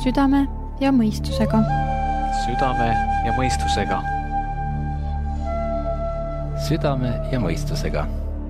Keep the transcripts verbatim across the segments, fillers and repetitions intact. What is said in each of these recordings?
südame ja mõistusega. Südame ja mõistusega. Südame ja mõistusega.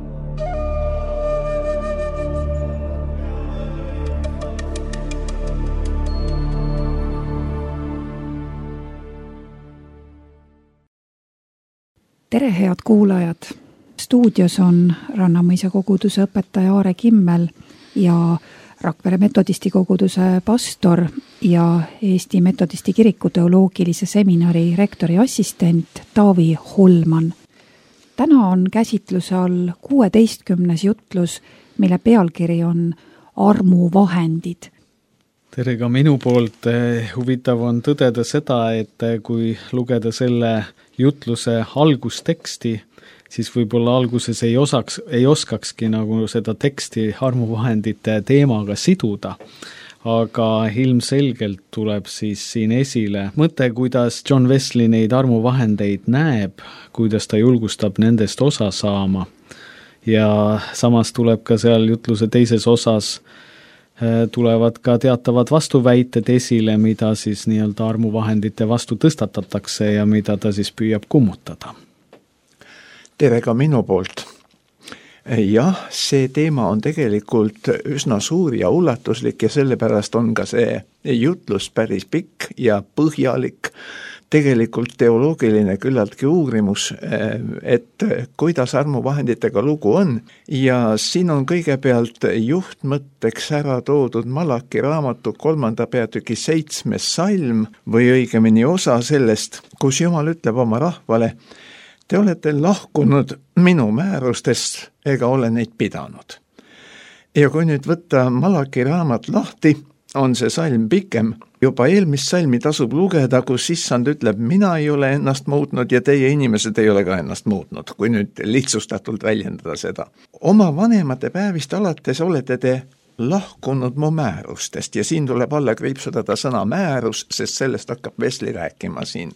Tere, head kuulajad! Stuudios on Rannamõisa koguduse õpetaja Aare Kimmel ja Rakvere metodisti koguduse pastor ja Eesti metodisti kiriku teoloogilise seminari rektori assistent Taavi Holman. Täna on käsitluse all kuueteistkümnes jutlus, mille pealkiri on armuvahendid. Tere ka minu poolt. Huvitav on tõdeda seda, et kui lugeda selle jutluse algusteksti, siis võib-olla alguses ei, osaks, ei oskakski nagu seda teksti armuvahendite teemaga siduda. Aga ilmselgelt tuleb siis siin esile mõte, kuidas John Wesley neid armuvahendeid näeb, kuidas ta julgustab nendest osa saama. Ja samas tuleb ka seal jutluse teises osas tulevad ka teatavad vastuväited esile, mida siis nii-öelda armuvahendite vastu tõstatatakse ja mida ta siis püüab kummutada. Tere ka minu poolt. Jah, see teema on tegelikult üsna suur ja ulatuslik ja sellepärast on ka see jutlus päris pikk ja põhjalik. Tegelikult teoloogiline küllaltki uurimus, et kuidas armuvahenditega lugu on. Ja siin on kõigepealt juhtmõtteks ära toodud Malaki raamatu kolmanda peatüki seitsmes salm või õigemini osa sellest, kus Jumal ütleb oma rahvale: te olete lahkunud minu määrustest ega ole neid pidanud. Ja kui nüüd võtta Malaki raamat lahti, on see salm pikem. Juba eelmist salmi tasub lugeda, kus issand ütleb, mina ei ole ennast muutnud ja teie inimesed ei ole ka ennast muutnud, kui nüüd lihtsustatult väljendada seda. Oma vanemate päevist alates olete te lahkunud mu määrustest ja siin tuleb alla kriipsutada sõna määrus, sest sellest hakkab Wesley rääkima siin.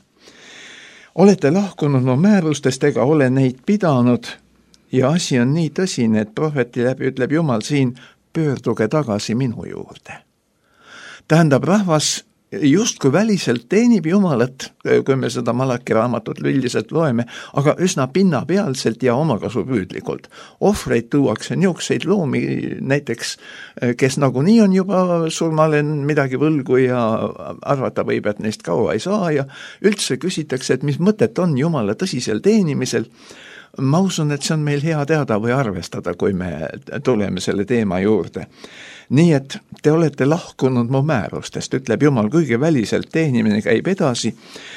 Olete lahkunud mu määrustest ega ole neid pidanud ja asi on nii tõsine, et prohveti läbi ütleb Jumal siin, pöörduge tagasi minu juurde. Tähendab, rahvas justkui väliselt teenib Jumalat, kui me seda Malaki raamatut üldiselt loeme, aga üsna pinnapealselt ja omakasupüüdlikult. Ohvreid tuuakse niukseid loomi näiteks, kes nagunii on juba surmale midagi võlgu ja arvata võib, et neist kaua ei saa ja üldse küsitakse, et mis mõtet on Jumala tõsisel teenimisel. Ma usun, et see on meil hea teada või arvestada, kui me tuleme selle teema juurde. Nii et te olete lahkunud mu määrustest, ütleb Jumal, kuigi väliselt teenimine käib edasi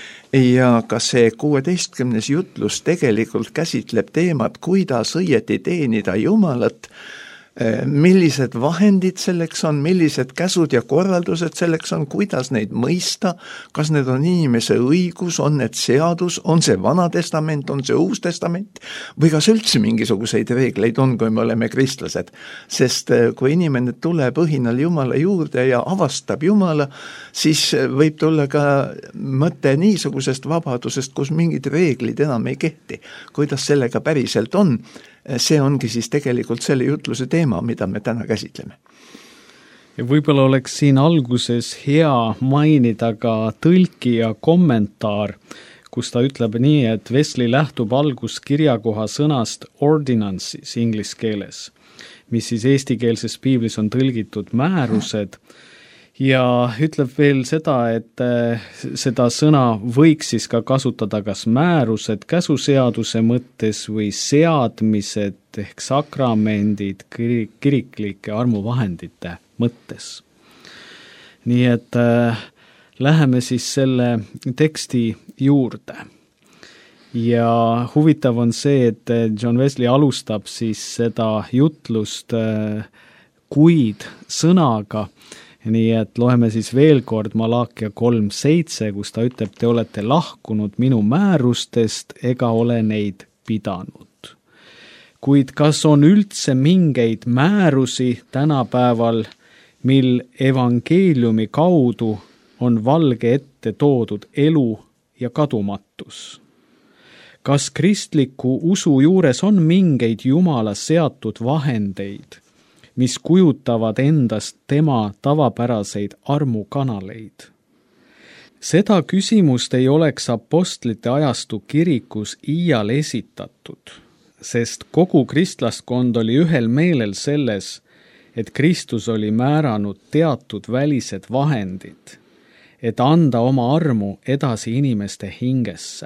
ja ka see kuueteistkümnes jutlus tegelikult käsitleb teemat, kuidas õieti teenida Jumalat, millised vahendid selleks on, millised käsud ja korraldused selleks on, kuidas neid mõista, kas need on inimese õigus, on need seadus, on see Vana Testament, on see Uus Testament või kas üldse mingisuguseid reegleid on, kui me oleme kristlased. Sest kui inimene tuleb õhinal Jumala juurde ja avastab Jumala, siis võib tulla ka mõte niisugusest vabadusest, kus mingid reeglid enam ei kehti. Kuidas sellega päriselt on? See ongi siis tegelikult selle jutluse teema, mida me täna käsitleme. Ja võib-olla oleks siin alguses hea mainida ka tõlki ja kommentaar, kus ta ütleb nii, et Wesley lähtub algus kirjakoha sõnast ordinances inglis keeles, mis siis eestikeelses piiblis on tõlgitud määrused. Ja ütleb veel seda, et seda sõna võiks siis ka kasutada kas määrused käsuseaduse mõttes või seadmised ehk sakramendid kiriklike armuvahendite mõttes. Nii et äh, läheme siis selle teksti juurde. Ja huvitav on see, et John Wesley alustab siis seda jutlust äh, kuid sõnaga. Nii et loeme siis veel kord Malakia kolm seitse, kus ta ütleb, te olete lahkunud minu määrustest ega ole neid pidanud. Kuid kas on üldse mingeid määrusi tänapäeval, mil evangeeliumi kaudu on valge ette toodud elu ja kadumatus? Kas kristliku usu juures on mingeid Jumala seatud vahendeid, mis kujutavad endast tema tavapäraseid armukanaleid. Seda küsimust ei oleks apostlite ajastu kirikus iial esitatud, sest kogu kristlaskond oli ühel meelel selles, et Kristus oli määranud teatud välised vahendid, et anda oma armu edasi inimeste hingesse.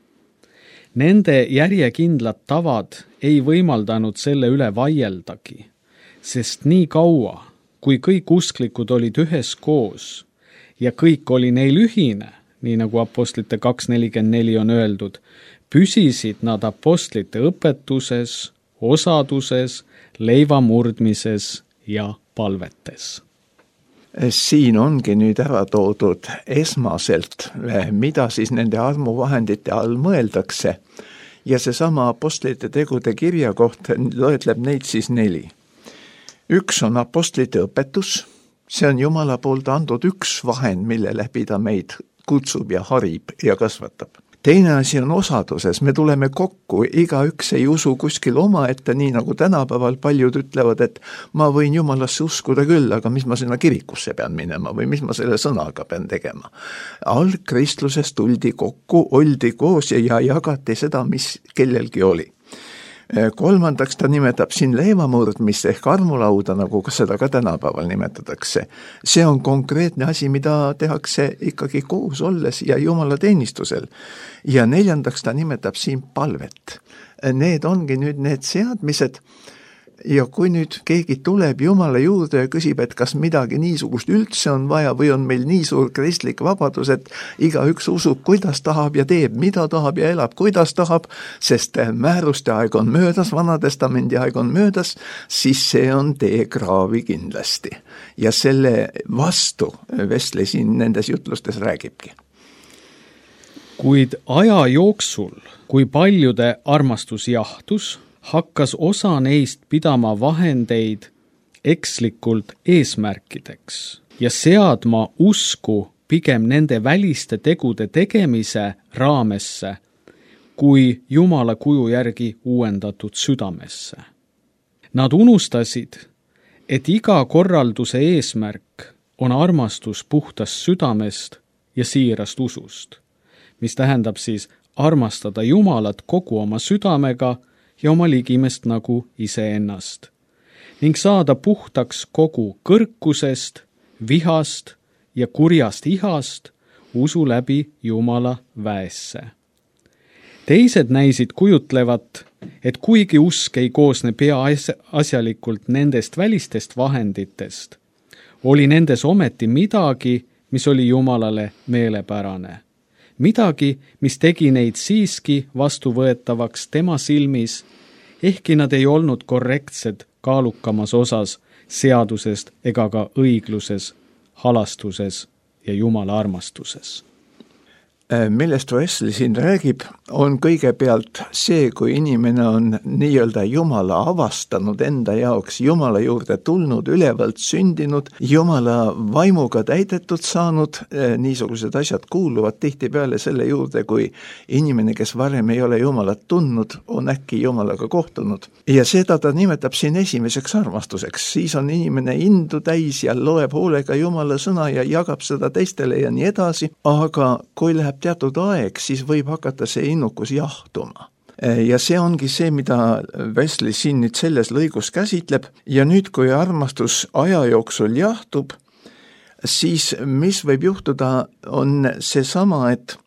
Nende järjekindlad tavad ei võimaldanud selle üle vaieldagi, sest nii kaua, kui kõik usklikud olid üheskoos ja kõik oli neil ühine, nii nagu apostlite kaks nelikümmend neli on öeldud, püsisid nad apostlite õpetuses, osaduses, leiva murdmises ja palvetes. Siin ongi nüüd ära toodud esmaselt, mida siis nende armuvahendite all mõeldakse. Ja seesama apostlite tegude kirja koht loetleb neid siis neli. Üks on apostlite õpetus, see on Jumala poolt andud üks vahend, mille läbi ta meid kutsub ja harib ja kasvatab. Teine asi on osaduses, me tuleme kokku, igaüks ei usu kuskil omaette, nii nagu tänapäeval paljud ütlevad, et ma võin Jumalasse uskuda küll, aga mis ma sinna kirikusse pean minema või mis ma selle sõnaga pean tegema. Algkristluses tuldi kokku, oldi koos ja jagati seda, mis kellelgi oli. Kolmandaks ta nimetab siin leivamurdmist ehk armulauda, nagu seda ka tänapäeval nimetatakse. See on konkreetne asi, mida tehakse ikkagi koos olles ja Jumala teenistusel. Ja neljandaks ta nimetab siin palvet. Need ongi nüüd need seadmised ja kui nüüd keegi tuleb Jumala juurde ja küsib, et kas midagi niisugust üldse on vaja või on meil nii suur kristlik vabadus, et igaüks usub, kuidas tahab ja teeb, mida tahab ja elab, kuidas tahab, sest määruste aeg on möödas, Vanatestamendi aeg on möödas, siis see on tee kraavi kindlasti. Ja selle vastu Wesley siin nendes jutlustes räägibki. Kuid aja jooksul, kui paljude armastus jahtus, hakkas osa neist pidama vahendeid ekslikult eesmärkideks ja seadma usku pigem nende väliste tegude tegemise raamesse kui Jumala kuju järgi uuendatud südamesse. Nad unustasid, et iga korralduse eesmärk on armastus puhtast südamest ja siirast usust, mis tähendab siis armastada Jumalat kogu oma südamega ja oma ligimest nagu iseennast, ning saada puhtaks kogu kõrkusest, vihast ja kurjast ihast usu läbi Jumala väesse. Teised näisid kujutlevat, et kuigi usk ei koosne peaasjalikult nendest välistest vahenditest, oli nendes ometi midagi, mis oli Jumalale meelepärane. Midagi, mis tegi neid siiski vastuvõetavaks tema silmis, ehkki nad ei olnud korrektsed kaalukamas osas seadusest ega ka õigluses, halastuses ja Jumala armastuses. Millest Wesley siin räägib, on kõigepealt see, kui inimene on nii-öelda Jumala avastanud enda jaoks, Jumala juurde tulnud, ülevalt sündinud, Jumala vaimuga täidetud saanud, niisugused asjad kuuluvad tihtipeale selle juurde, kui inimene, kes varem ei ole Jumalat tundnud, on äkki Jumalaga kohtunud. Ja seda ta nimetab siin esimeseks armastuseks, siis on inimene indu täis ja loeb hoolega Jumala sõna ja jagab seda teistele ja nii edasi, aga kui läheb teatud aeg, siis võib hakata see innukus jahtuma. Ja see ongi see, mida Wesley siin nüüd selles lõigus käsitleb. Ja nüüd, kui armastus aja jooksul jahtub, siis mis võib juhtuda, on seesama, et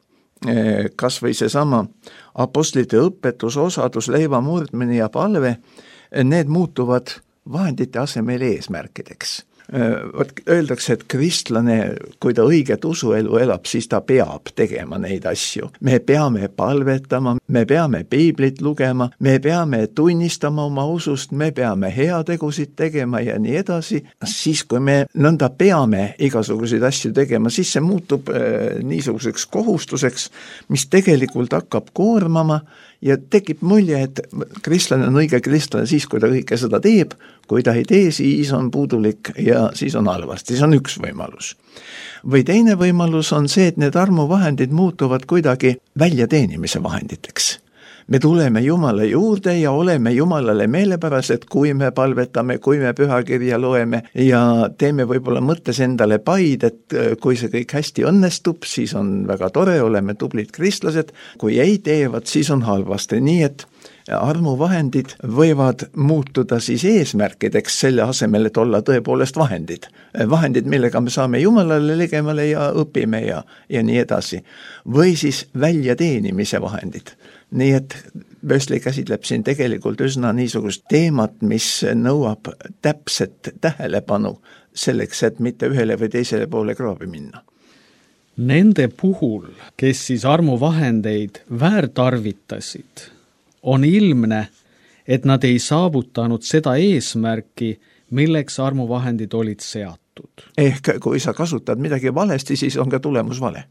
kas või seesama apostlite õpetus, osadus, leiva murdmine ja palve, need muutuvad vahendite asemel eesmärkideks. Öeldakse, et kristlane, kui ta õiget usuelu elab, siis ta peab tegema neid asju. Me peame palvetama, me peame piiblit lugema, me peame tunnistama oma usust, me peame heategusid tegema ja nii edasi. Siis, kui me nõnda peame igasuguseid asju tegema, siis see muutub äh, niisuguseks kohustuseks, mis tegelikult hakkab koormama ja tekib mulje, et kristlane on õige kristlane siis, kui ta kõike seda teeb, kui ta ei tee, siis on puudulik ja siis on halvasti, siis on üks võimalus. Või teine võimalus on see, et need armuvahendid muutuvad kuidagi väljateenimise vahenditeks. me tuleme Jumala juurde ja oleme Jumalale meelepärased, kui me palvetame, kui me pühakirja loeme ja teeme võib-olla mõttes endale paid, et kui see kõik hästi õnnestub, siis on väga tore, oleme tublid kristlased, kui ei teevad, siis on halvasti, nii et armuvahendid võivad muutuda siis eesmärkideks selle asemel, et olla tõepoolest vahendid. Vahendid, millega me saame Jumalale ligemale ja õpime ja, ja nii edasi. Või siis väljateenimise vahendid. Nii et Wesley käsitleb siin tegelikult üsna niisugust teemat, mis nõuab täpset tähelepanu selleks, et mitte ühele või teisele poole kraavi minna. Nende puhul, kes siis armuvahendeid väärtarvitasid, on ilmne, et nad ei saavutanud seda eesmärki, milleks armuvahendid olid seatud. Ehk kui sa kasutad midagi valesti, siis on ka tulemus vale.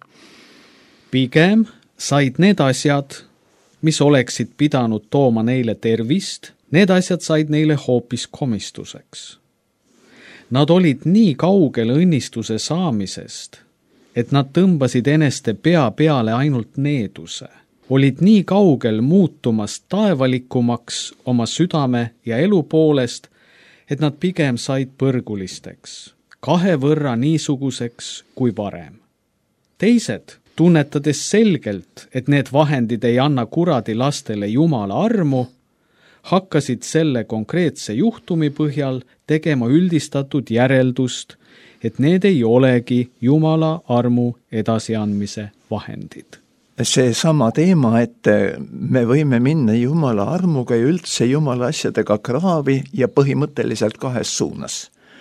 Pigem said need asjad, mis oleksid pidanud tooma neile tervist, need asjad said neile hoopis komistuseks. Nad olid nii kaugel õnnistuse saamisest, et nad tõmbasid eneste pea peale ainult needuse. Olid nii kaugel muutumast taevalikumaks oma südame ja elu poolest, et nad pigem said põrgulisteks, kahe võrra niisuguseks kui varem. Teised, tunnetades selgelt, et need vahendid ei anna kuradi lastele Jumala armu, hakkasid selle konkreetse juhtumi põhjal tegema üldistatud järeldust, et need ei olegi Jumala armu edasiandmise vahendid. See sama teema, et me võime minna Jumala armuga ja üldse Jumala asjadega kraavi ja põhimõtteliselt kahes suunas.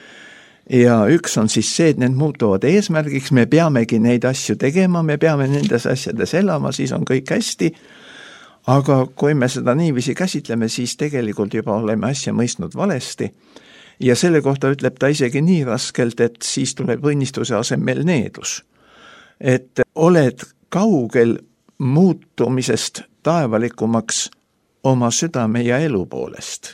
Ja üks on siis see, et need muutuvad eesmärgiks, me peamegi neid asju tegema, me peame nendes asjades elama, siis on kõik hästi, aga kui me seda niiviisi käsitleme, siis tegelikult juba oleme asja mõistnud valesti ja selle kohta ütleb ta isegi nii raskelt, et siis tuleb õnnistuse asemel needus. Et oled kaugel muutumisest taevalikumaks oma südame ja elu poolest.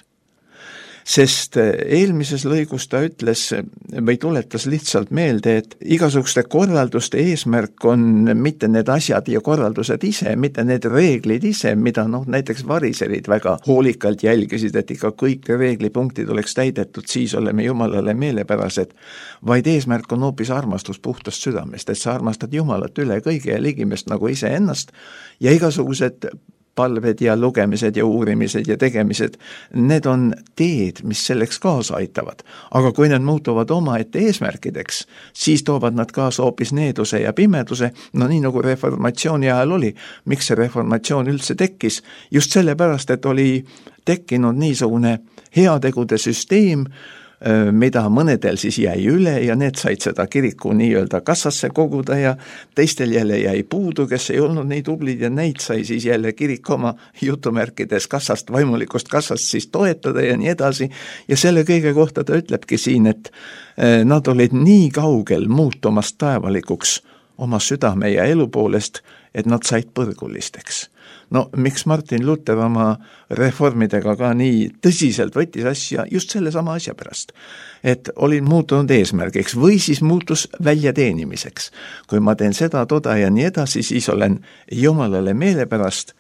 Sest eelmises lõigus ta ütles või tuletas lihtsalt meelde, et igasuguste korralduste eesmärk on mitte need asjad ja korraldused ise, mitte need reeglid ise, mida noh, näiteks variserid väga hoolikalt jälgisid, et ikka kõik reeglipunktid oleks täidetud, siis oleme Jumalale meelepärased, vaid eesmärk on hoopis armastus puhtast südamest, et sa armastad Jumalat üle kõige ja ligimest nagu iseennast ja igasugused palved ja lugemised ja uurimised ja tegemised, need on teed, mis selleks kaasa aitavad. Aga kui need muutuvad omaette eesmärkideks, siis toovad nad kaasa hoopis needuse ja pimeduse, no nii nagu reformatsiooni ajal oli. Miks see reformatsioon üldse tekkis? Just sellepärast, et oli tekkinud niisugune heategude süsteem, mida mõnedel siis jäi üle ja need said seda kiriku nii-öelda kassasse koguda ja teistel jälle jäi puudu, kes ei olnud nii tublid ja neid sai siis jälle kirik oma jutumärkides kassast, vaimulikust kassast siis toetada ja nii edasi. Ja selle kõige kohta ta ütlebki siin, et nad olid nii kaugel muutumast taevalikuks oma südame ja elu poolest, et nad said põrgulisteks. No miks Martin Luther oma reformidega ka nii tõsiselt võttis asja just selle sama asja pärast, et olin muutunud eesmärgiks või siis muutus väljateenimiseks. Kui ma teen seda, toda ja nii edasi, siis olen Jumalale meelepärast.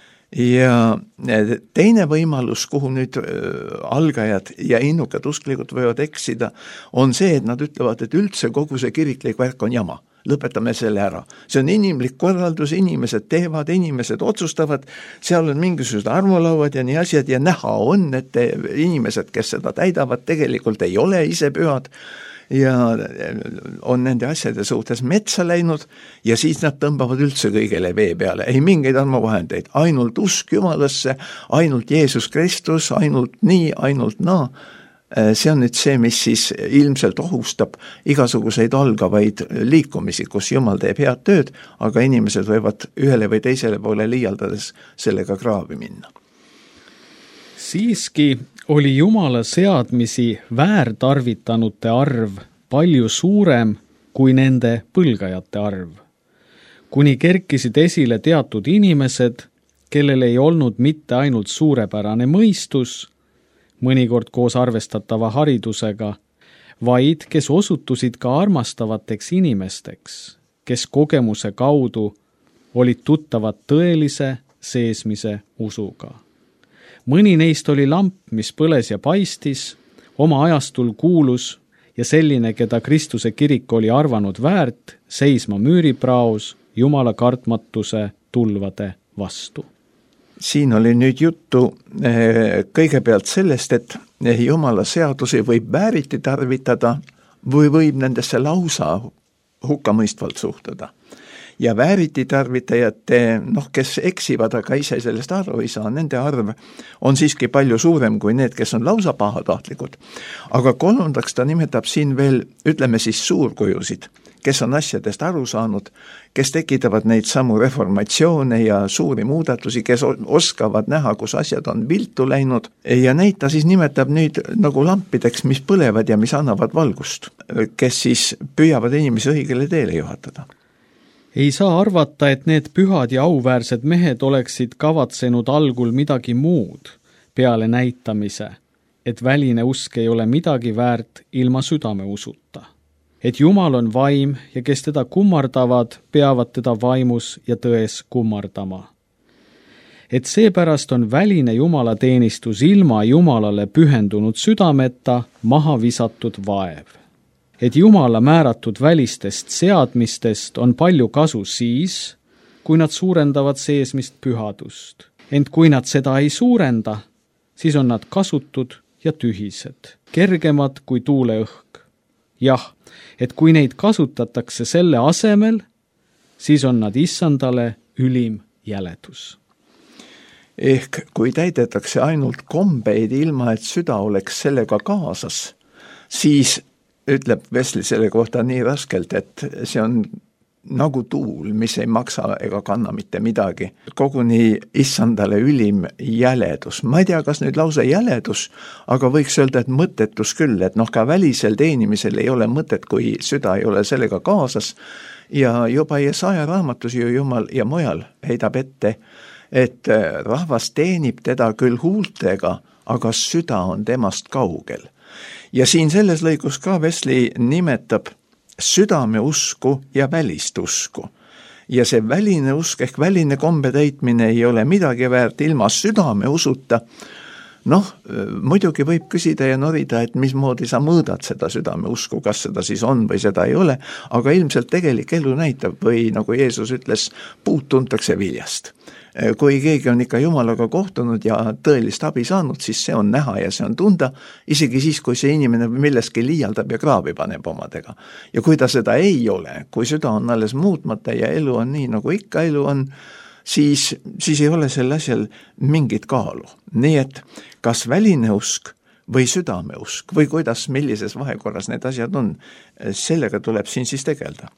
Ja teine võimalus, kuhu nüüd algajad ja innukad usklikud võivad eksida, on see, et nad ütlevad, et üldse kogu see kiriklik värk on jama. Lõpetame selle ära. See on inimlik korraldus, inimesed teevad, inimesed otsustavad, seal on mingisugused armulauad ja nii asjad ja näha on, et inimesed, kes seda täidavad, tegelikult ei ole ise pühad ja on nende asjade suhtes metsa läinud ja siis nad tõmbavad üldse kõigele vee peale. Ei mingeid armuvahendeid, ainult usk Jumalasse, ainult Jeesus Kristus, ainult nii, ainult naa. See on nüüd see, mis siis ilmselt ohustab igasuguseid algavaid liikumisi, kus Jumal teeb head tööd, aga inimesed võivad ühele või teisele poole liialdades sellega kraavi minna. Siiski oli Jumala seadmisi väärtarvitanute arv palju suurem kui nende põlgajate arv. Kuni kerkisid esile teatud inimesed, kellel ei olnud mitte ainult suurepärane mõistus, mõnikord koos arvestatava haridusega, vaid kes osutusid ka armastavateks inimesteks, kes kogemuse kaudu olid tuttavad tõelise seesmise usuga. Mõni neist oli lamp, mis põles ja paistis, oma ajastul kuulus ja selline, keda Kristuse kirik oli arvanud väärt, seisma müüripraos Jumala kartmatuse tulvade vastu. Siin oli nüüd juttu kõigepealt sellest, et Jumala seadusi võib vääriti tarvitada või võib nendesse lausa hukkamõistvalt suhtuda. Ja vääriti tarvitajate, noh, kes eksivad, aga ise sellest aru ei saa, nende arv on siiski palju suurem kui need, kes on lausa pahatahtlikud. Aga kolmandaks ta nimetab siin veel, ütleme siis suurkujusid, kes on asjadest aru saanud, kes tekitavad neid samu reformatsioone ja suuri muudatusi, kes oskavad näha, kus asjad on viltu läinud, ja neid ta siis nimetab nüüd nagu lampideks, mis põlevad ja mis annavad valgust, kes siis püüavad inimesi õigele teele juhatada. Ei saa arvata, et need pühad ja auväärsed mehed oleksid kavatsenud algul midagi muud peale näitamise, et väline usk ei ole midagi väärt ilma südame usuta. Et Jumal on vaim ja kes teda kummardavad, peavad teda vaimus ja tões kummardama. Et seepärast on väline jumalateenistus ilma Jumalale pühendunud südameta maha visatud vaev. Et Jumala määratud välistest seadmistest on palju kasu siis, kui nad suurendavad seesmist pühadust. Ent kui nad seda ei suurenda, siis on nad kasutud ja tühised, kergemad kui tuuleõhk. Jah, et kui neid kasutatakse selle asemel, siis on nad issandale ülim jäledus. Ehk kui täidetakse ainult kombeid ilma, et süda oleks sellega kaasas, siis ütleb Wesley selle kohta nii raskelt, et see on nagu tuul, mis ei maksa ega kanna mitte midagi. Koguni issandale ülim jäledus. Ma ei tea, kas nüüd lause jäledus, aga võiks öelda, et mõttetus küll, et noh, ka välisel teenimisel ei ole mõtet, kui süda ei ole sellega kaasas. Ja juba Jesaja raamatus ju Jumal ja mujal heidab ette, et rahvas teenib teda küll huultega, aga süda on temast kaugel. Ja siin selles lõigus ka Wesley nimetab südame usku ja välist usku. Ja see väline usk ehk väline kombe täitmine ei ole midagi väärt ilma südame usuta. Noh, muidugi võib küsida ja norida, et mismoodi sa mõõdad seda südame usku, kas seda siis on või seda ei ole, aga ilmselt tegelik elu näitab või nagu Jeesus ütles, puud tuntakse viljast. Kui keegi on ikka Jumalaga kohtunud ja tõelist abi saanud, siis see on näha ja see on tunda, isegi siis, kui see inimene milleski liialdab ja kraavi paneb omadega. Ja kui ta seda ei ole, kui süda on alles muutmata ja elu on nii, nagu ikka elu on, siis, siis ei ole sel asjal mingit kaalu. Nii et kas väline usk või südame usk või kuidas, millises vahekorras need asjad on, sellega tuleb siin siis tegelda.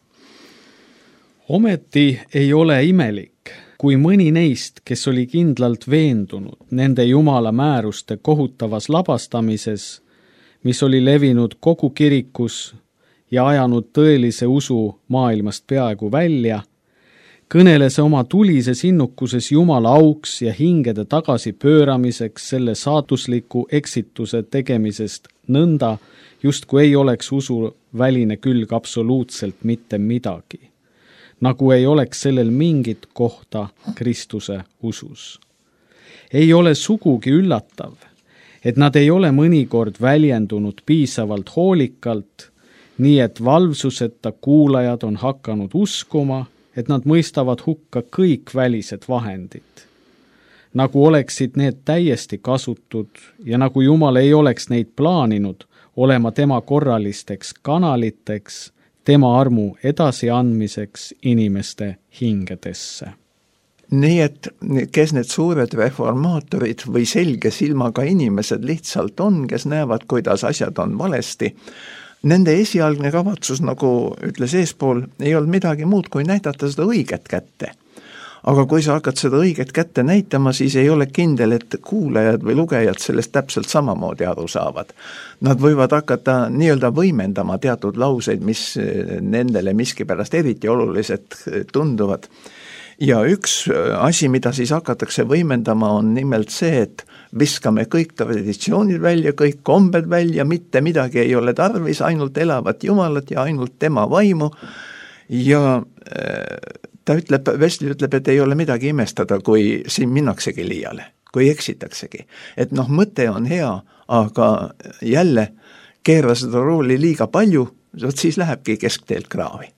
Ometi ei ole imelik, kui mõni neist, kes oli kindlalt veendunud nende Jumala määruste kohutavas labastamises, mis oli levinud kogu kirikus ja ajanud tõelise usu maailmast peaaegu välja, kõneles oma tulises innukuses Jumala auks ja hingede tagasi pööramiseks selle saatusliku eksituse tegemisest nõnda, justkui ei oleks usu väline külg absoluutselt mitte midagi, nagu ei oleks sellel mingit kohta Kristuse usus. Ei ole sugugi üllatav, et nad ei ole mõnikord väljendunud piisavalt hoolikalt, nii et valvsuseta kuulajad on hakanud uskuma, et nad mõistavad hukka kõik välised vahendid. Nagu oleksid need täiesti kasutud ja nagu Jumal ei oleks neid plaaninud olema tema korralisteks kanaliteks, tema armu edasiandmiseks inimeste hingedesse. Nii et kes need suured reformaatorid või selge silmaga inimesed lihtsalt on, kes näevad, kuidas asjad on valesti, nende esialgne kavatsus, nagu ütles eespool, ei olnud midagi muud kui näidata seda õiget kätte. Aga kui sa hakkad seda õiget kätte näitama, siis ei ole kindel, et kuulajad või lugejad sellest täpselt samamoodi aru saavad. Nad võivad hakata nii-öelda võimendama teatud lauseid, mis nendele miskipärast eriti olulised tunduvad. Ja üks asi, mida siis hakatakse võimendama, on nimelt see, et viskame kõik traditsioonid välja, kõik kombed välja, mitte midagi ei ole tarvis, ainult elavat Jumalat ja ainult tema vaimu. Ja ta ütleb, Wesley ütleb, et ei ole midagi imestada, kui siin minnaksegi liiale, kui eksitaksegi. Et noh, mõte on hea, aga jälle keera seda rooli liiga palju, siis lähebki keskteelt kraavi.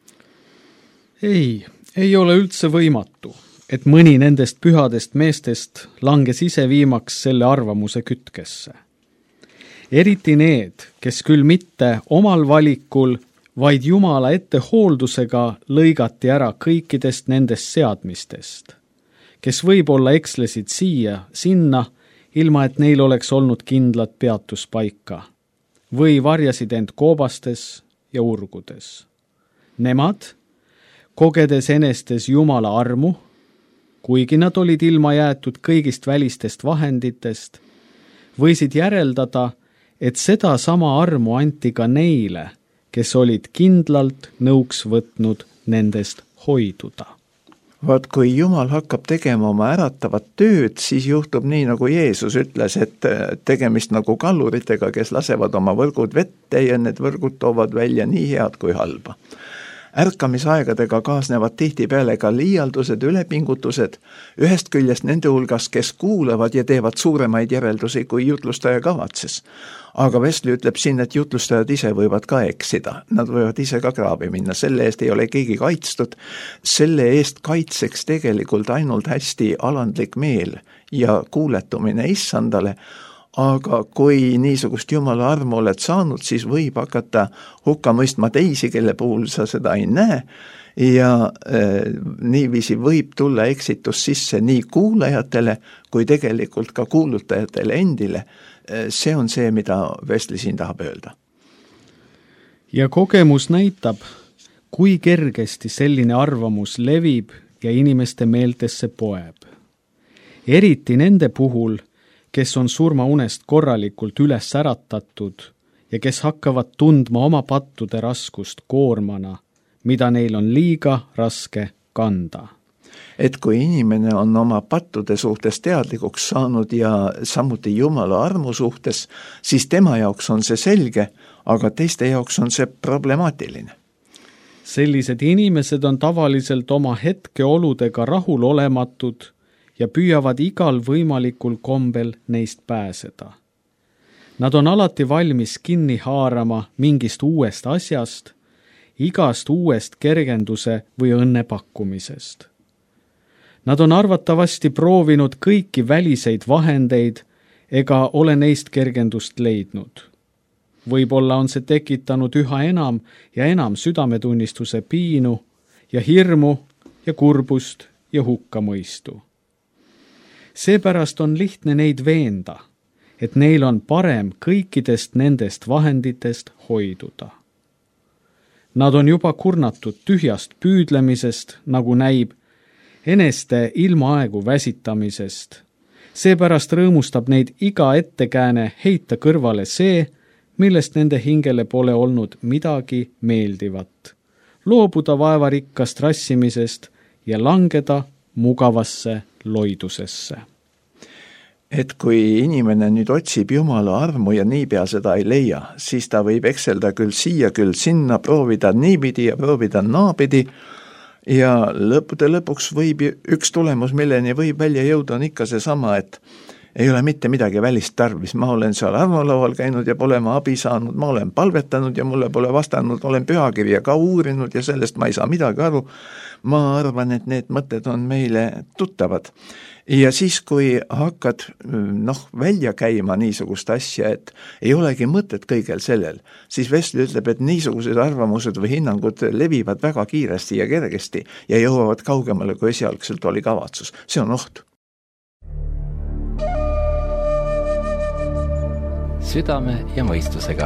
Ei, ei ole üldse võimatu, et mõni nendest pühadest meestest langes ise viimaks selle arvamuse kütkesse. Eriti need, kes küll mitte omal valikul, vaid Jumala ette hooldusega lõigati ära kõikidest nendest seadmistest, kes võib-olla ekslesid siia, sinna, ilma et neil oleks olnud kindlat peatuspaika, või varjasid end koobastes ja urgudes. Nemad, kogedes enestes Jumala armu, kuigi nad olid ilma jäetud kõigist välistest vahenditest, võisid järeldada, et seda sama armu anti ka neile, kes olid kindlalt nõuks võtnud nendest hoiduda. Vaat kui Jumal hakkab tegema oma äratavat tööd, siis juhtub nii, nagu Jeesus ütles, et tegemist nagu kalluritega, kes lasevad oma võrgud vette ja need võrgud toovad välja nii head kui halba. Ärkamisaegadega kaasnevad tihtipeale ka liialdused, ülepingutused, ühest küljest nende hulgas, kes kuulevad ja teevad suuremaid järeldusi, kui jutlustaja kavatses. Aga Wesley ütleb siin, et jutlustajad ise võivad ka eksida, nad võivad ise ka kraavi minna, selle eest ei ole keegi kaitstud, selle eest kaitseks tegelikult ainult hästi alandlik meel ja kuuletumine issandale, aga kui niisugust Jumala armu oled saanud, siis võib hakata hukka mõistma teisi, kelle puhul sa seda ei näe ja äh, niiviisi võib tulla eksitus sisse nii kuulajatele kui tegelikult ka kuulutajatele endile. See on see, mida Wesley siin tahab öelda. Ja kogemus näitab, kui kergesti selline arvamus levib ja inimeste meeltesse poeb. Eriti nende puhul, kes on surmaunest korralikult üles äratatud ja kes hakkavad tundma oma pattude raskust koormana, mida neil on liiga raske kanda. Et kui inimene on oma pattude suhtes teadlikuks saanud ja samuti Jumala armu suhtes, siis tema jaoks on see selge, aga teiste jaoks on see problemaatiline. Sellised inimesed on tavaliselt oma hetkeoludega rahul olematud ja püüavad igal võimalikul kombel neist pääseda. Nad on alati valmis kinni haarama mingist uuest asjast, igast uuest kergenduse või õnne pakkumisest. Nad on arvatavasti proovinud kõiki väliseid vahendeid ega ole neist kergendust leidnud. Võib-olla on see tekitanud üha enam ja enam südametunnistuse piinu ja hirmu ja kurbust ja hukkamõistu. Seepärast on lihtne neid veenda, et neil on parem kõikidest nendest vahenditest hoiduda. Nad on juba kurnatud tühjast püüdlemisest, nagu näib, eneste ilmaaegu väsitamisest. Seepärast rõõmustab neid iga ettekääne heita kõrvale see, millest nende hingele pole olnud midagi meeldivat. Loobuda vaevarikkast rassimisest ja langeda mugavasse loidusesse. Et kui inimene nüüd otsib Jumala armu ja niipea seda ei leia, siis ta võib ekselda küll siia, küll sinna, proovida niipidi ja proovida naapidi, ja lõppude lõpuks võib üks tulemus, milleni võib välja jõuda, on ikka see sama, et ei ole mitte midagi välist tarvis. Ma olen seal armulaual käinud ja pole ma abi saanud, ma olen palvetanud ja mulle pole vastanud, olen pühakirja ka uurinud ja sellest ma ei saa midagi aru. Ma arvan, et need mõtted on meile tuttavad. Ja siis, kui hakkad noh, välja käima niisugust asja, et ei olegi mõtet kõigel sellel, siis Wesley ütleb, et niisugused arvamused või hinnangud levivad väga kiiresti ja kergesti ja jõuavad kaugemale, kui esialgselt oli kavatsus. See on oht. Südame ja mõistusega.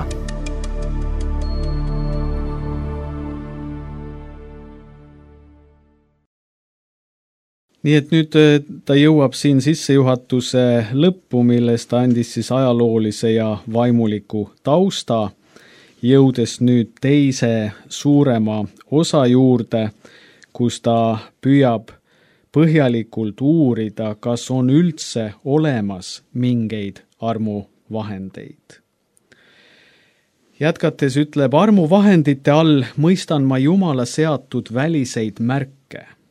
Nii et nüüd ta jõuab siin sissejuhatuse lõppu, millest ta andis siis ajaloolise ja vaimuliku tausta, jõudes nüüd teise suurema osa juurde, kus ta püüab põhjalikult uurida, kas on üldse olemas mingeid armuvahendeid. Jätkates ütleb, armuvahendite all mõistan ma Jumala seatud väliseid märke,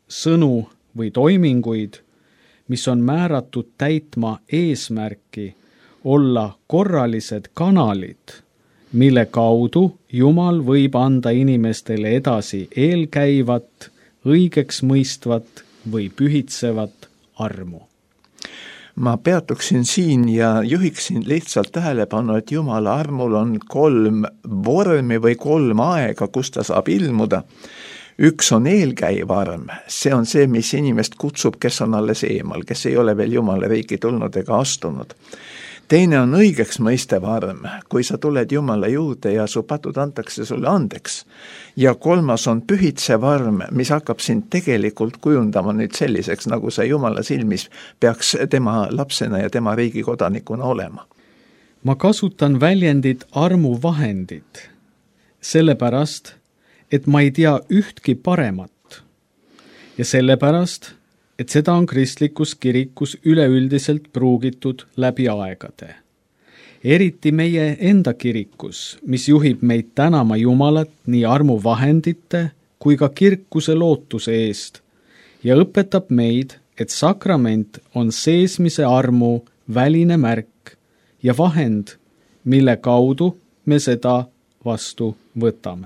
sõnu või toiminguid, mis on määratud täitma eesmärki olla korralised kanalid, mille kaudu Jumal võib anda inimestele edasi eelkäivat, õigeks mõistvat või pühitsevat armu. Ma peatuksin siin ja juhiksin lihtsalt tähelepanu, et Jumala armul on kolm vormi või kolm aega, kus ta saab ilmuda. Üks on eelkäiv arm, see on see, mis inimest kutsub, kes on alles eemal, kes ei ole veel Jumala riiki tulnud ega astunud. Teine on õigeks mõistev arm, kui sa tuled Jumala juurde ja su patud antakse sulle andeks. Ja kolmas on pühitsev arm, mis hakkab sind tegelikult kujundama nüüd selliseks, nagu sa Jumala silmis peaks tema lapsena ja tema riigi kodanikuna olema. Ma kasutan väljendit armuvahendid, sellepärast, et ma ei tea ühtki paremat. Ja sellepärast, et seda on kristlikus kirikus üleüldiselt pruugitud läbi aegade. Eriti meie enda kirikus, mis juhib meid tänama Jumalat nii armuvahendite kui ka kirkuse lootuse eest ja õpetab meid, et sakrament on seesmise armu väline märk ja vahend, mille kaudu me seda vastu võtame.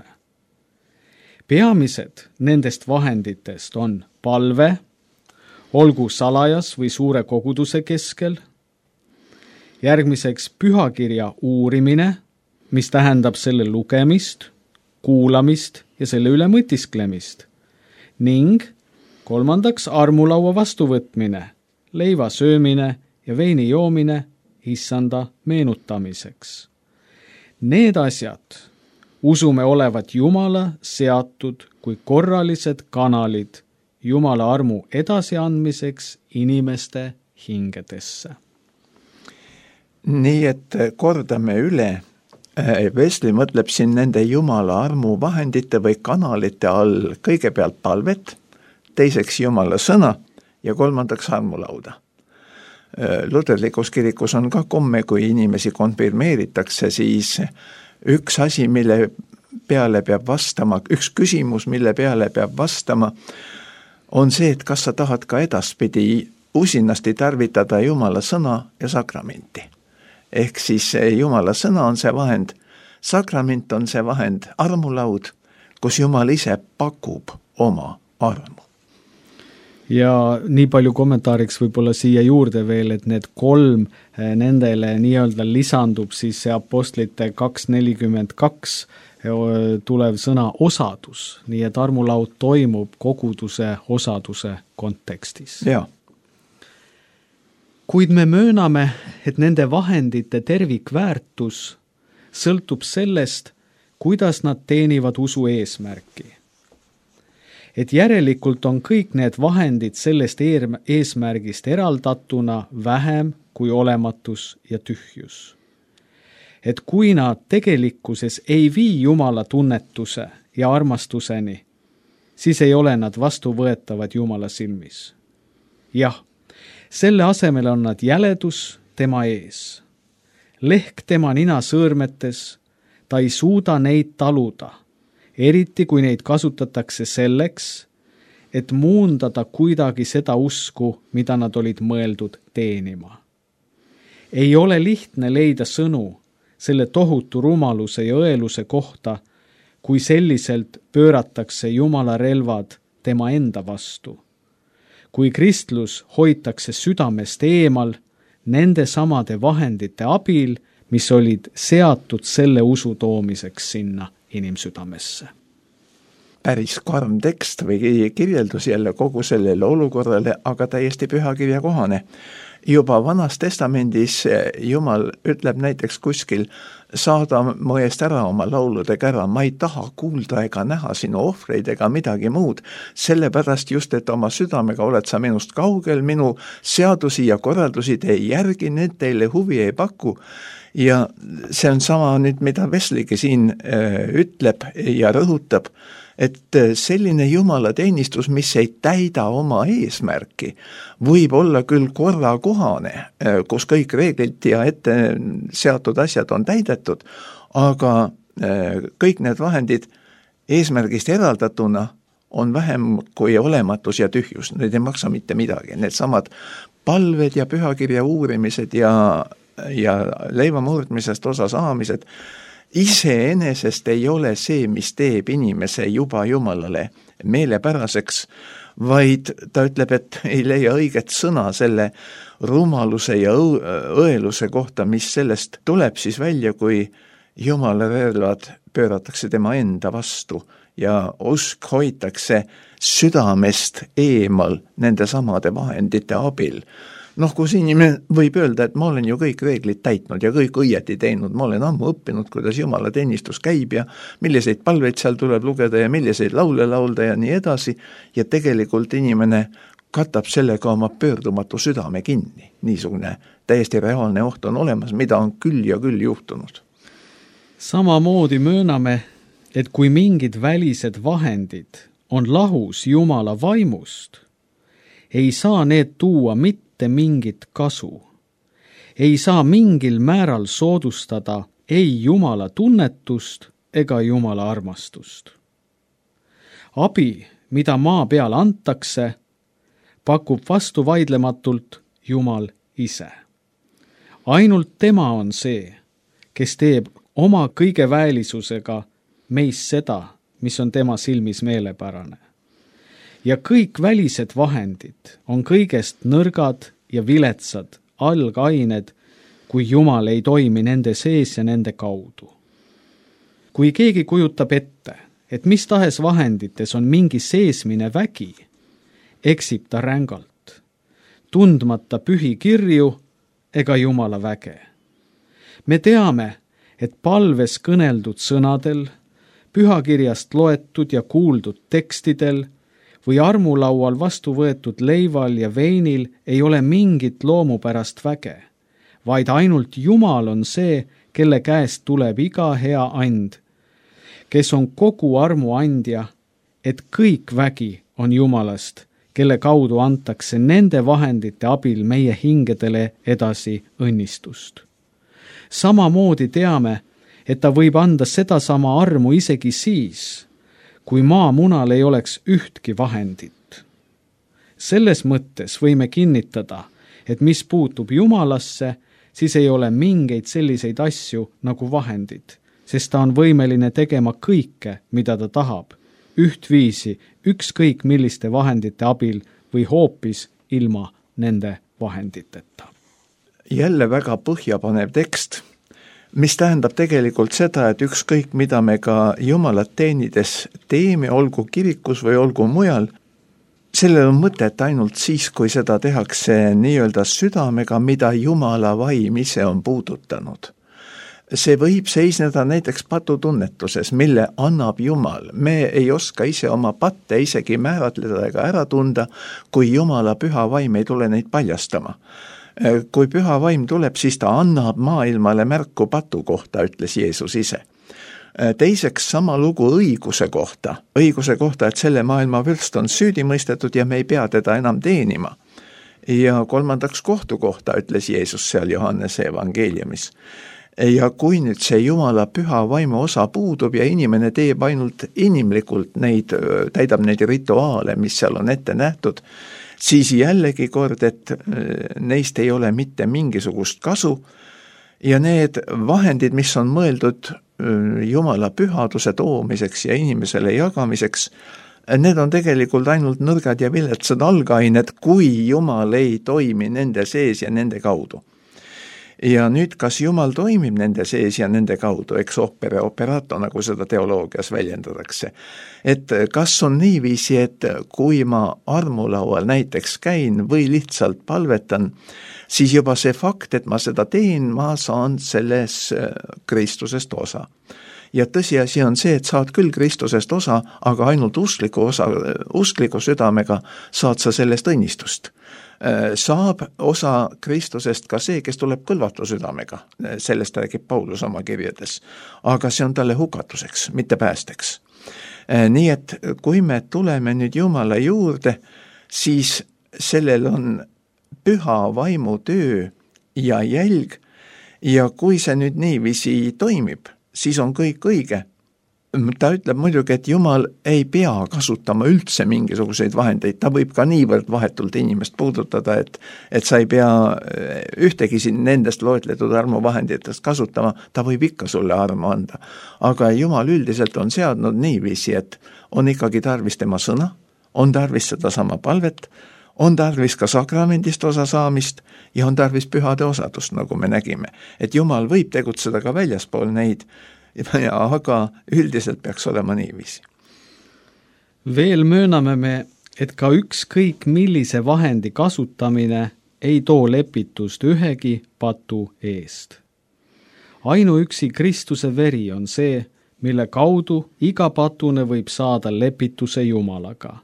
Peamised nendest vahenditest on palve, olgu salajas või suure koguduse keskel, järgmiseks pühakirja uurimine, mis tähendab selle lugemist, kuulamist ja selle üle mõtisklemist, ning kolmandaks armulaua vastuvõtmine, leiva söömine ja veini joomine issanda meenutamiseks. Need asjad usume olevat Jumala seatud kui korralised kanalid Jumala armu edasiandmiseks inimeste hingedesse. Nii et kordame üle, Wesley mõtleb siin nende Jumala armu vahendite või kanalite all kõigepealt palvet, teiseks Jumala sõna ja kolmandaks armulauda. Luterlikus kirikus on ka komme, kui inimesi konfirmeeritakse, siis üks asi, mille peale peab vastama, üks küsimus, mille peale peab vastama, on see, et kas sa tahad ka edaspidi usinasti tarvitada Jumala sõna ja sakramenti. Ehk siis Jumala sõna on see vahend, sakrament on see vahend, armulaud, kus Jumal ise pakub oma armu. Ja nii palju kommentaariks võib-olla siia juurde veel, et need kolm nendele nii-öelda lisandub siis see apostlite kaks nelikümmend kaks tulev sõna osadus, nii et armulaud toimub koguduse osaduse kontekstis. Ja. Kuid me mööname, et nende vahendite tervikväärtus sõltub sellest, kuidas nad teenivad usu eesmärki. Et järelikult on kõik need vahendid sellest eesmärgist eraldatuna vähem kui olematus ja tühjus. Et kui nad tegelikkuses ei vii Jumala tunnetuse ja armastuseni, siis ei ole nad vastuvõetavad Jumala silmis. Jah, selle asemel on nad jäledus tema ees. Lehk tema nina sõõrmetes, ta ei suuda neid taluda, eriti kui neid kasutatakse selleks, et muundada kuidagi seda usku, mida nad olid mõeldud teenima. Ei ole lihtne leida sõnu selle tohutu rumaluse ja õeluse kohta, kui selliselt pööratakse Jumala relvad tema enda vastu. Kui kristlus hoitakse südamest eemal nende samade vahendite abil, mis olid seatud selle usu toomiseks sinna inimsüdamesse. Päris karm tekst või kirjeldus jälle kogu sellele olukorrale, aga täiesti pühakirja kohane. Juba Vanas testamendis Jumal ütleb näiteks kuskil, saada mu eest ära oma lauludega ära, ma ei taha kuulda ega näha sinu ohvreid ega midagi muud, sellepärast just, et oma südamega oled sa minust kaugel, minu seadusi ja korraldusi te ei järgi, need teile huvi ei paku. Ja see on sama nüüd, mida Wesleygi siin ütleb ja rõhutab, et selline Jumala teenistus, mis ei täida oma eesmärki, võib olla küll korra kohane, kus kõik reeglid ja ette seatud asjad on täidetud, aga kõik need vahendid eesmärgist eraldatuna on vähem kui olematus ja tühjus, need ei maksa mitte midagi, need samad palved ja pühakirja uurimised ja, ja leivamurdmisest osa saamised, iseenesest ei ole see, mis teeb inimese juba Jumalale meelepäraseks, vaid ta ütleb, et ei leia õiget sõna selle rumaluse ja õeluse kohta, mis sellest tuleb siis välja, kui Jumala relvad pööratakse tema enda vastu ja usk hoitakse südamest eemal nende samade vahendite abil. Noh, kus inimene võib öelda, et ma olen ju kõik reeglid täitnud ja kõik õieti teinud, ma olen ammu õppinud, kuidas Jumala teenistus käib ja milliseid palveid seal tuleb lugeda ja milliseid laule laulda ja nii edasi, ja tegelikult inimene katab sellega oma pöördumatu südame kinni. Niisugune täiesti reaalne oht on olemas, mida on küll ja küll juhtunud. Samamoodi mööname, et kui mingid välised vahendid on lahus Jumala vaimust, ei saa need tuua mitte mingit kasu. Ei saa mingil määral soodustada ei Jumala tunnetust ega Jumala armastust. Abi, mida maa peal antakse, pakub vastu vaidlematult Jumal ise. Ainult tema on see, kes teeb oma kõige väelisusega meis seda, mis on tema silmis meelepärane. Ja kõik välised vahendid on kõigest nõrgad ja viletsad algained, kui Jumal ei toimi nende sees ja nende kaudu. Kui keegi kujutab ette, et mis tahes vahendites on mingi seesmine vägi, eksib ta rängalt, tundmata pühi kirju ega Jumala väge. Me teame, et palves kõneldud sõnadel, pühakirjast loetud ja kuuldud tekstidel või armulaual vastu võetud leival ja veinil ei ole mingit loomupärast väge, vaid ainult Jumal on see, kelle käest tuleb iga hea and, kes on kogu armu andja, et kõik vägi on Jumalast, kelle kaudu antakse nende vahendite abil meie hingedele edasi õnnistust. Samamoodi teame, et ta võib anda sedasama armu isegi siis, kui maamunal ei oleks ühtki vahendit. Selles mõttes võime kinnitada, et mis puutub Jumalasse, siis ei ole mingeid selliseid asju nagu vahendid, sest ta on võimeline tegema kõike, mida ta tahab, ühtviisi ükskõik milliste vahendite abil või hoopis ilma nende vahenditeta. Jälle väga põhjapanev tekst, mis tähendab tegelikult seda, et ükskõik mida me ka Jumalat teenides teeme, olgu kirikus või olgu mujal, sellel on mõtet ainult siis, kui seda tehakse nii-öelda südamega, mida Jumala vaim ise on puudutanud. See võib seisneda näiteks patutunnetuses, mille annab Jumal. Me ei oska ise oma patte isegi määratleda ega ära tunda, kui Jumala püha vaim ei tule neid paljastama. Kui püha vaim tuleb, siis ta annab maailmale märku patu kohta, ütles Jeesus ise. Teiseks sama lugu õiguse kohta. Õiguse kohta, et selle maailma vürst on süüdi mõistetud ja me ei pea teda enam teenima. Ja kolmandaks kohtu kohta, ütles Jeesus seal Johannese evangeeliumis. Ja kui nüüd see Jumala püha vaimu osa puudub ja inimene teeb ainult inimlikult neid, täidab neid rituaale, mis seal on ette nähtud, siis jällegi kord, et neist ei ole mitte mingisugust kasu ja need vahendid, mis on mõeldud Jumala pühaduse toomiseks ja inimesele jagamiseks, need on tegelikult ainult nõrgad ja viletsad algained, kui Jumal ei toimi nende sees ja nende kaudu. Ja nüüd, kas Jumal toimib nende sees ja nende kaudu, eks opere operato, nagu seda teoloogias väljendatakse. Et kas on niiviisi, et kui ma armulaual näiteks käin või lihtsalt palvetan, siis juba see fakt, et ma seda teen, ma saan selles Kristusest osa. Ja tõsiasi on see, et saad küll Kristusest osa, aga ainult uskliku, osa, uskliku südamega saad sa sellest õnnistust. Saab osa Kristusest ka see, kes tuleb kõlvatu südamega, sellest räägib Paulus oma kirjades, aga see on talle hukatuseks, mitte päästeks. Nii et kui me tuleme nüüd Jumala juurde, siis sellel on püha vaimu töö ja jälg ja kui see nüüd niiviisi toimib, siis on kõik õige. ta ütleb muidugi, et Jumal ei pea kasutama üldse mingisuguseid vahendeid, ta võib ka niivõrd vahetult inimest puudutada, et, et sa ei pea ühtegi siin nendest loetletud armuvahenditest kasutama, ta võib ikka sulle armu anda. Aga Jumal üldiselt on seadnud niiviisi, et on ikkagi tarvis tema sõna, on tarvis seda sama palvet, on tarvis ka sakramendist osa saamist ja on tarvis pühade osadust, nagu me nägime. Et Jumal võib tegutseda ka väljaspool neid, ja aga üldiselt peaks olema niiviisi. Veel mööname me, et ka ükskõik millise vahendi kasutamine ei too lepitust ühegi patu eest. Ainuüksi Kristuse veri on see, mille kaudu iga patune võib saada lepituse Jumalaga.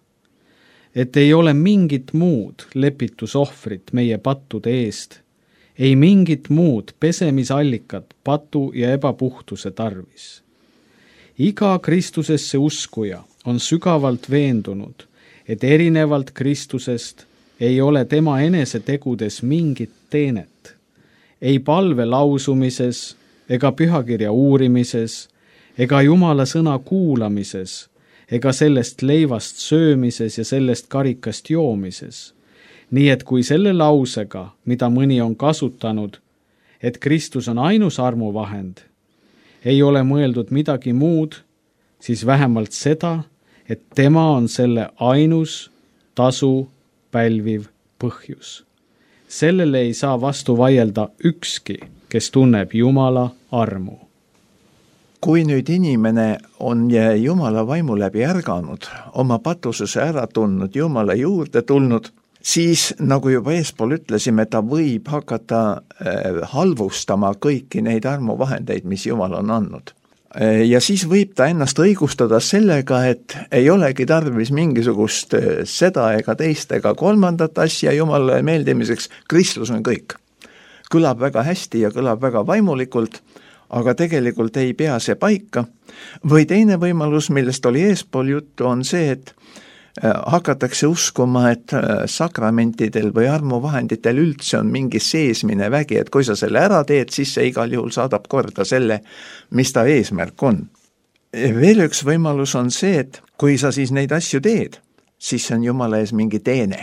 Et ei ole mingit muud lepitusohvrit meie pattude eest, ei mingit muud pesemisallikat patu ja ebapuhtuse tarvis. Iga Kristusesse uskuja on sügavalt veendunud, et erinevalt Kristusest ei ole tema enese tegudes mingit teenet. Ei palve lausumises, ega pühakirja uurimises, ega Jumala sõna kuulamises, ega sellest leivast söömises ja sellest karikast joomises. Nii et kui selle lausega, mida mõni on kasutanud, et Kristus on ainus armuvahend, ei ole mõeldud midagi muud, siis vähemalt seda, et tema on selle ainus tasu pälviv põhjus. Sellele ei saa vastu vaielda ükski, kes tunneb Jumala armu. Kui nüüd inimene on Jumala vaimu läbi ärganud, oma patususe ära tundnud, Jumala juurde tulnud, siis, nagu juba eespool ütlesime, ta võib hakata äh, halvustama kõiki neid armuvahendeid, mis Jumal on andnud. Äh, ja siis võib ta ennast õigustada sellega, et ei olegi tarvis mingisugust äh, seda ega teist ega kolmandat asja Jumalale meeldimiseks, Kristus on kõik. Kõlab väga hästi ja kõlab väga vaimulikult, aga tegelikult ei pea see paika. Või teine võimalus, millest oli eespool juttu, on see, et hakatakse uskuma, et sakramentidel või armuvahenditel üldse on mingi seesmine vägi, et kui sa selle ära teed, siis see igal juhul saadab korda selle, mis ta eesmärk on. Veel üks võimalus on see, et kui sa siis neid asju teed, siis on Jumala ees mingi teene.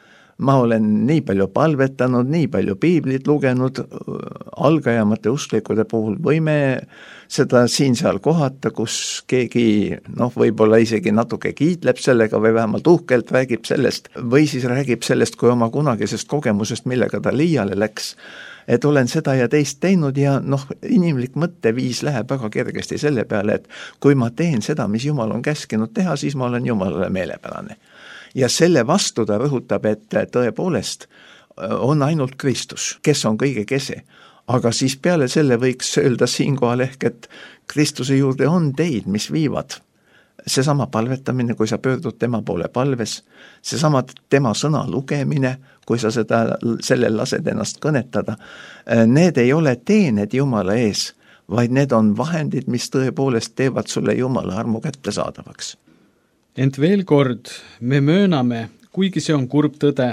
Ma olen nii palju palvetanud, nii palju piiblit lugenud, algajamate usklikude puhul võime seda siin-seal kohata, kus keegi noh, võib-olla isegi natuke kiitleb sellega või vähemalt uhkelt räägib sellest või siis räägib sellest kui oma kunagisest kogemusest, millega ta liiale läks. Et olen seda ja teist teinud ja noh, inimlik mõtteviis läheb väga kergesti selle peale, et kui ma teen seda, mis Jumal on käskinud teha, siis ma olen Jumalale meelepärane. Ja selle vastu ta rõhutab, et tõepoolest on ainult Kristus, kes on kõige kese. Aga siis peale selle võiks öelda siinkohal ehk, et Kristuse juurde on teid, mis viivad. Seesama palvetamine, kui sa pöördud tema poole palves, seesama tema sõna lugemine, kui sa seda, sellel lased ennast kõnetada, need ei ole teened Jumala ees, vaid need on vahendid, mis tõepoolest teevad sulle Jumala armu kättesaadavaks. Ent veel kord me mööname, kuigi see on kurb tõde,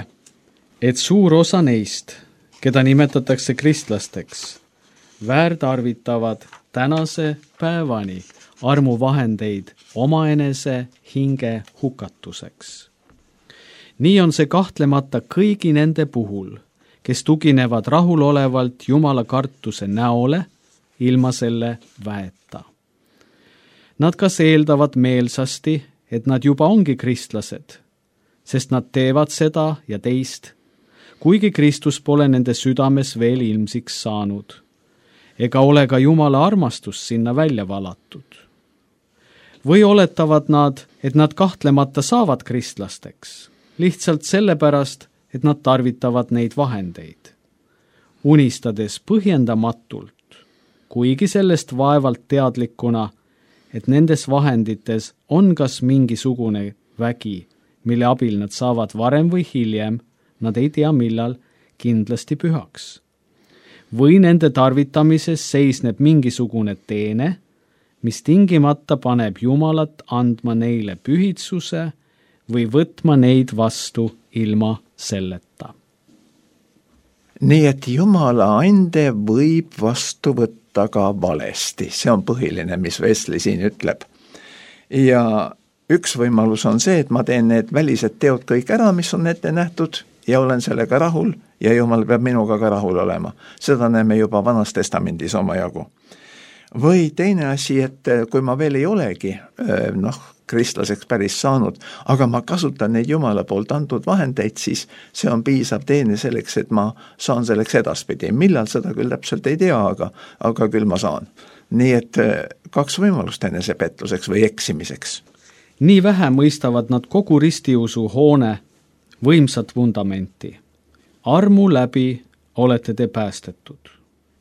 et suur osa neist, keda nimetatakse kristlasteks, väärtarvitavad tänase päevani armuvahendeid omaenese hinge hukatuseks. Nii on see kahtlemata kõigi nende puhul, kes tuginevad rahulolevalt Jumala kartuse näole ilma selle väeta. Nad kas eeldavad meelsasti, et nad juba ongi kristlased, sest nad teevad seda ja teist, kuigi Kristus pole nende südames veel ilmsiks saanud, ega ole ka Jumala armastus sinna välja valatud. Või oletavad nad, et nad kahtlemata saavad kristlasteks, lihtsalt sellepärast, et nad tarvitavad neid vahendeid, unistades põhjendamatult, kuigi sellest vaevalt teadlikuna, et nendes vahendites on kas mingisugune vägi, mille abil nad saavad varem või hiljem, nad ei tea millal, kindlasti pühaks. Või nende tarvitamises seisneb mingisugune teene, mis tingimata paneb Jumalat andma neile pühitsuse või võtma neid vastu ilma selleta. Nii et Jumala ande võib vastu võtta ka valesti, see on põhiline, mis Wesley siin ütleb. ja üks võimalus on see, et ma teen need välised teod kõik ära, mis on ette nähtud ja olen sellega rahul ja Jumal peab minuga ka rahul olema. Seda näeme juba Vanas Testamendis omajagu. Või teine asi, et kui ma veel ei olegi noh, kristlaseks päris saanud, aga ma kasutan neid Jumala poolt antud vahendeid, siis see on piisav teene selleks, et ma saan selleks edaspidi. Millal seda küll täpselt ei tea, aga, aga küll ma saan. Nii et kaks võimalust enesepetluseks või eksimiseks. Nii vähe mõistavad nad kogu ristiusu hoone võimsat vundamenti. Armu läbi olete te päästetud.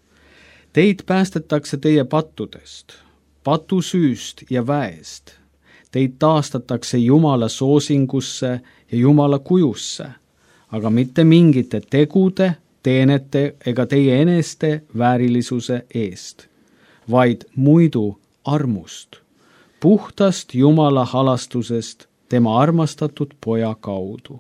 Teid päästetakse teie pattudest, patusüüst ja väest. Teid taastatakse Jumala soosingusse ja Jumala kujusse, aga mitte mingite tegude, teenete ega teie eneste väärilisuse eest, vaid muidu armust, puhtast Jumala halastusest tema armastatud poja kaudu.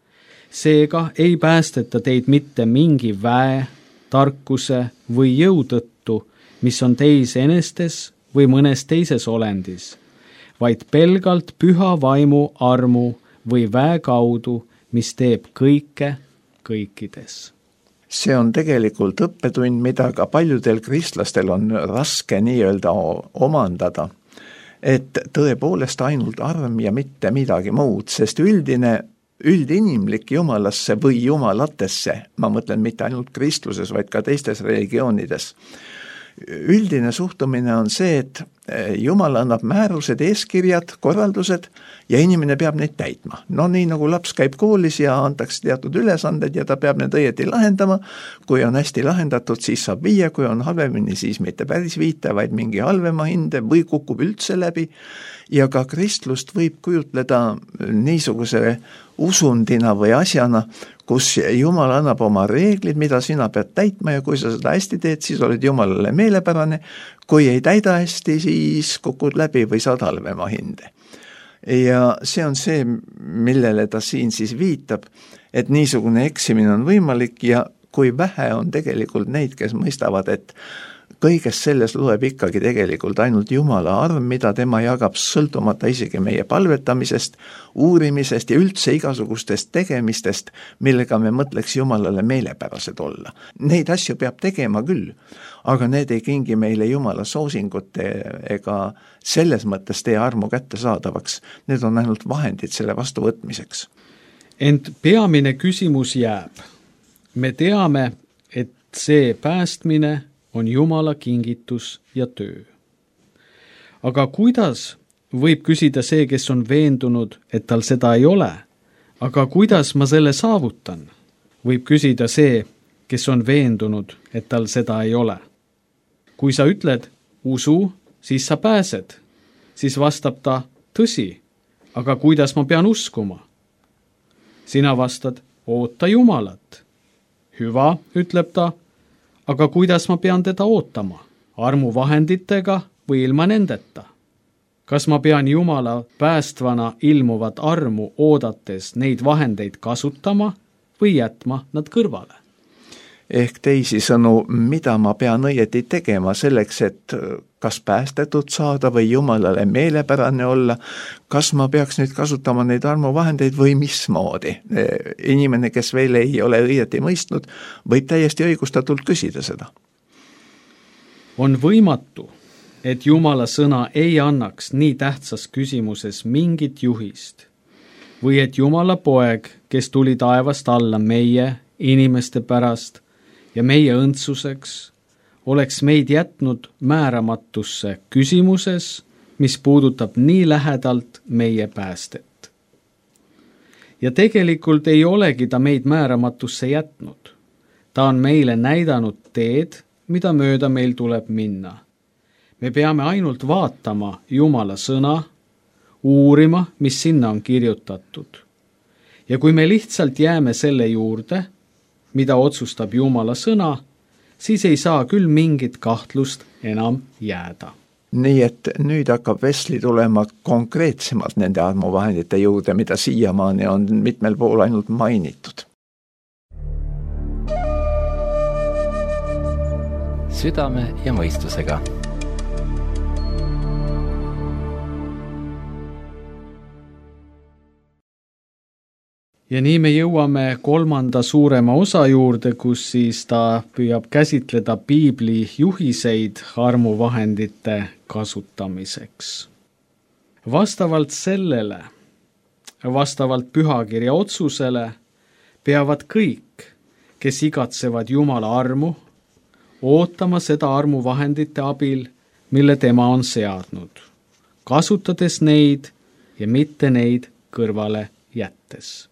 Seega ei päästeta teid mitte mingi väe, tarkuse või jõu tõttu, mis on teis enestes või mõnes teises olendis, vaid pelgalt püha vaimu armu või väe kaudu, mis teeb kõike kõikides. See on tegelikult õppetund, mida ka paljudel kristlastel on raske nii-öelda omandada, et tõepoolest ainult arm ja mitte midagi muud, sest üldine üldinimlik jumalasse või jumalatesse, ma mõtlen mitte ainult kristluses, vaid ka teistes religioonides. Üldine suhtumine on see, et Jumal annab määrused, eeskirjad, korraldused ja inimene peab neid täitma. No nii nagu laps käib koolis ja antakse teatud ülesanded ja ta peab need õieti lahendama. Kui on hästi lahendatud, siis saab viia, kui on halvemini, siis mitte päris viite, vaid mingi halvema hinde või kukub üldse läbi. Ja ka kristlust võib kujutleda niisuguse usundina või asjana, kus Jumal annab oma reeglid, mida sina pead täitma ja kui sa seda hästi teed, siis oled Jumalale meelepärane. Kui ei täida hästi, siis kukud läbi või saad halvema hinde. Ja see on see, millele ta siin siis viitab, et niisugune eksimine on võimalik ja kui vähe on tegelikult neid, kes mõistavad, et kõigest selles loeb ikkagi tegelikult ainult Jumala arm, mida tema jagab sõltumata isegi meie palvetamisest, uurimisest ja üldse igasugustest tegemistest, millega me mõtleks Jumalale meelepärased olla. Neid asju peab tegema küll, aga need ei kingi meile Jumala soosingut ega selles mõttes tee armu kätte saadavaks. Need on ainult vahendid selle vastuvõtmiseks. Ent peamine küsimus jääb. Me teame, et see päästmine on Jumala kingitus ja töö. Aga kuidas võib küsida see, kes on veendunud, et tal seda ei ole? Aga kuidas ma selle saavutan? Võib küsida see, kes on veendunud, et tal seda ei ole. Kui sa ütled, usu, siis sa pääsed. Siis vastab ta, tõsi, aga kuidas ma pean uskuma? Sina vastad, oota Jumalat. Hüva, ütleb ta, aga kuidas ma pean teda ootama? Armu vahenditega või ilma nendeta? Kas ma pean Jumala päästvana ilmuvat armu oodates neid vahendeid kasutama või jätma nad kõrvale? Ehk teisisõnu, mida ma pean õieti tegema selleks, et kas päästetud saada või Jumalale meelepärane olla, kas ma peaks nüüd kasutama neid armuvahendeid või mismoodi? Inimene, kes veel ei ole õieti mõistnud, võib täiesti õigustatult küsida seda. On võimatu, et Jumala sõna ei annaks nii tähtsas küsimuses mingit juhist või et Jumala poeg, kes tuli taevast alla meie inimeste pärast ja meie õndsuseks, oleks meid jätnud määramatusse küsimuses, mis puudutab nii lähedalt meie päästet. Ja tegelikult ei olegi ta meid määramatusse jätnud. Ta on meile näidanud teed, mida mööda meil tuleb minna. Me peame ainult vaatama Jumala sõna, uurima, mis sinna on kirjutatud. Ja kui me lihtsalt jääme selle juurde, mida otsustab Jumala sõna, siis ei saa küll mingit kahtlust enam jääda. Nii et nüüd hakkab Wesley tulema konkreetsemalt nende armuvahendite juurde, mida siiamaani on mitmel pool ainult mainitud. Südame ja mõistusega. ja nii me jõuame kolmanda suurema osa juurde, kus siis ta püüab käsitleda piibli juhiseid armuvahendite kasutamiseks. Vastavalt sellele, vastavalt pühakirja otsusele, peavad kõik, kes igatsevad Jumala armu, ootama seda armuvahendite abil, mille tema on seadnud, kasutades neid ja mitte neid kõrvale jättes.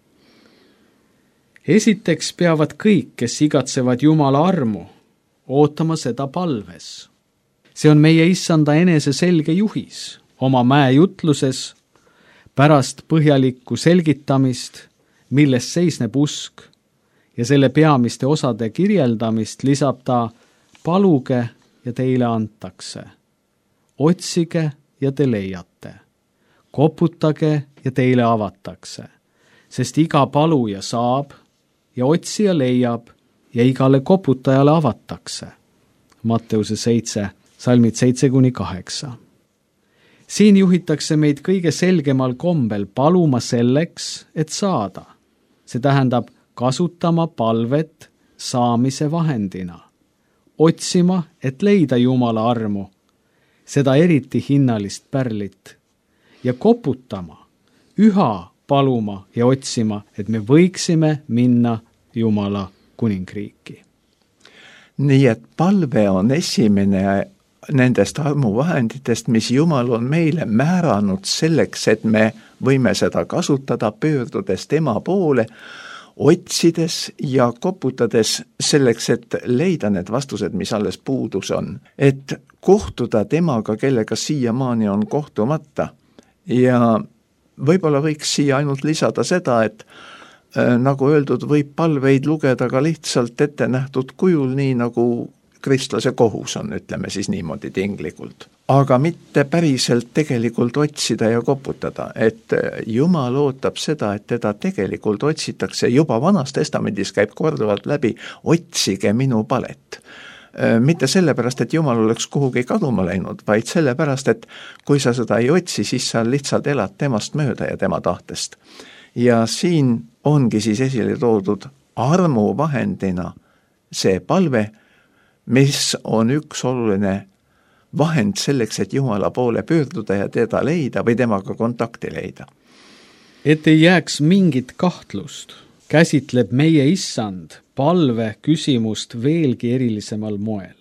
Esiteks peavad kõik, kes igatsevad Jumala armu, ootama seda palves. See on meie issanda enese selge juhis oma mäejutluses, pärast põhjalikku selgitamist, milles seisneb usk ja selle peamiste osade kirjeldamist lisab ta paluge ja teile antakse, otsige ja te leiate, koputage ja teile avatakse, sest iga paluja saab ja otsija leiab ja igale koputajale avatakse. Matteuse seitse, salmid seitse kuni kaheksa. Siin juhitakse meid kõige selgemal kombel paluma selleks, et saada. See tähendab kasutama palvet saamise vahendina, otsima, et leida Jumala armu, seda eriti hinnalist pärlit, ja koputama, üha paluma ja otsima, et me võiksime minna Jumala kuningriiki. Nii et palve on esimene nendest armuvahenditest, mis Jumal on meile määranud selleks, et me võime seda kasutada, pöördudes tema poole, otsides ja koputades selleks, et leida need vastused, mis alles puudus on. Et kohtuda temaga, kellega siiamaani on kohtumata. Ja võib-olla võiks siia ainult lisada seda, et äh, nagu öeldud, võib palveid lugeda ka lihtsalt ette nähtud kujul, nii nagu kristlase kohus on, ütleme siis niimoodi tinglikult. Aga mitte päriselt tegelikult otsida ja koputada, et Jumal ootab seda, et teda tegelikult otsitakse, juba Vanas Testamendis käib korduvalt läbi, otsige minu palet. Mitte sellepärast, et Jumal oleks kuhugi kaduma läinud, vaid sellepärast, et kui sa seda ei otsi, siis sa lihtsalt elad temast mööda ja tema tahtest. Ja siin ongi siis esile toodud armuvahendina see palve, mis on üks oluline vahend selleks, et Jumala poole pöörduda ja teda leida või temaga kontakti leida. Et ei jääks mingit kahtlust, käsitleb meie issand palve küsimust veelgi erilisemal moel.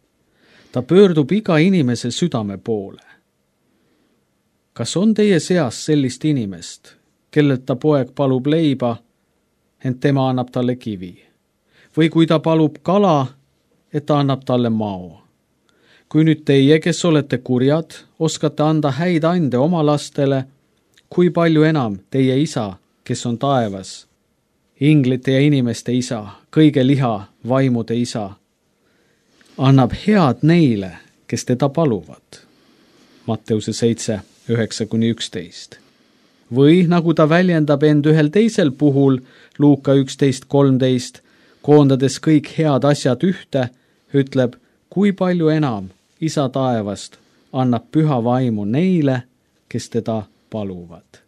Ta pöördub iga inimese südame poole. Kas on teie seas sellist inimest, kellelt ta poeg palub leiba, ent tema annab talle kivi? Või kui ta palub kala, et ta annab talle mao. Kui nüüd teie, kes olete kurjad, oskate anda häid ande oma lastele, kui palju enam teie isa, kes on taevas, inglite ja inimeste isa, kõige liha, vaimude isa, annab head neile, kes teda paluvad. Matteuse seitse, üheksa kuni üksteist. Või nagu ta väljendab end ühel teisel puhul, Luuka üksteist kolmteist, koondades kõik head asjad ühte, ütleb, kui palju enam isa taevast annab püha vaimu neile, kes teda paluvad.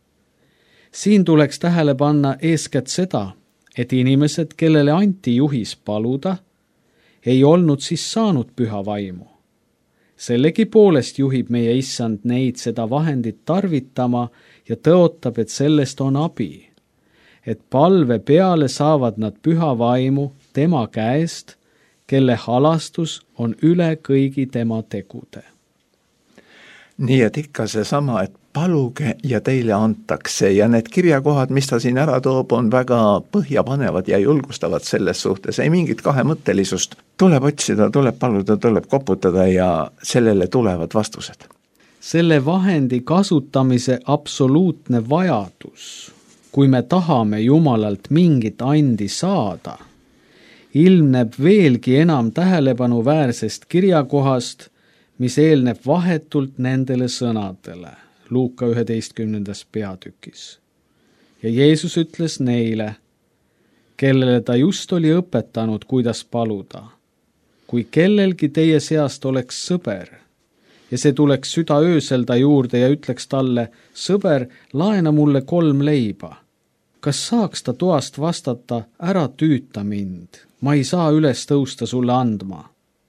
Siin tuleks tähele panna eeskätt seda, et inimesed, kellele anti juhis paluda, ei olnud siis saanud püha vaimu. Sellegi poolest juhib meie issand neid seda vahendit tarvitama ja tõotab, et sellest on abi. Et palve peale saavad nad püha vaimu tema käest, kelle halastus on üle kõigi tema tegude. Nii et ikka see sama, et paluge ja teile antakse ja need kirjakohad, mis ta siin ära toob, on väga põhjapanevad ja julgustavad selles suhtes. Ei mingit kahemõttelisust. Tuleb otsida, tuleb paluda, tuleb koputada ja sellele tulevad vastused. Selle vahendi kasutamise absoluutne vajadus, kui me tahame Jumalalt mingit andi saada, ilmneb veelgi enam tähelepanuväärsest kirjakohast, mis eelneb vahetult nendele sõnadele, Luuka üheteistkümnendas peatükis. Ja Jeesus ütles neile, kellele ta just oli õpetanud, kuidas paluda. Kui kellelgi teie seast oleks sõber, ja see tuleks südaöösel ta juurde ja ütleks talle, sõber, laena mulle kolm leiba, kas saaks ta toast vastata, ära tüüta mind, ma ei saa üles tõusta sulle andma.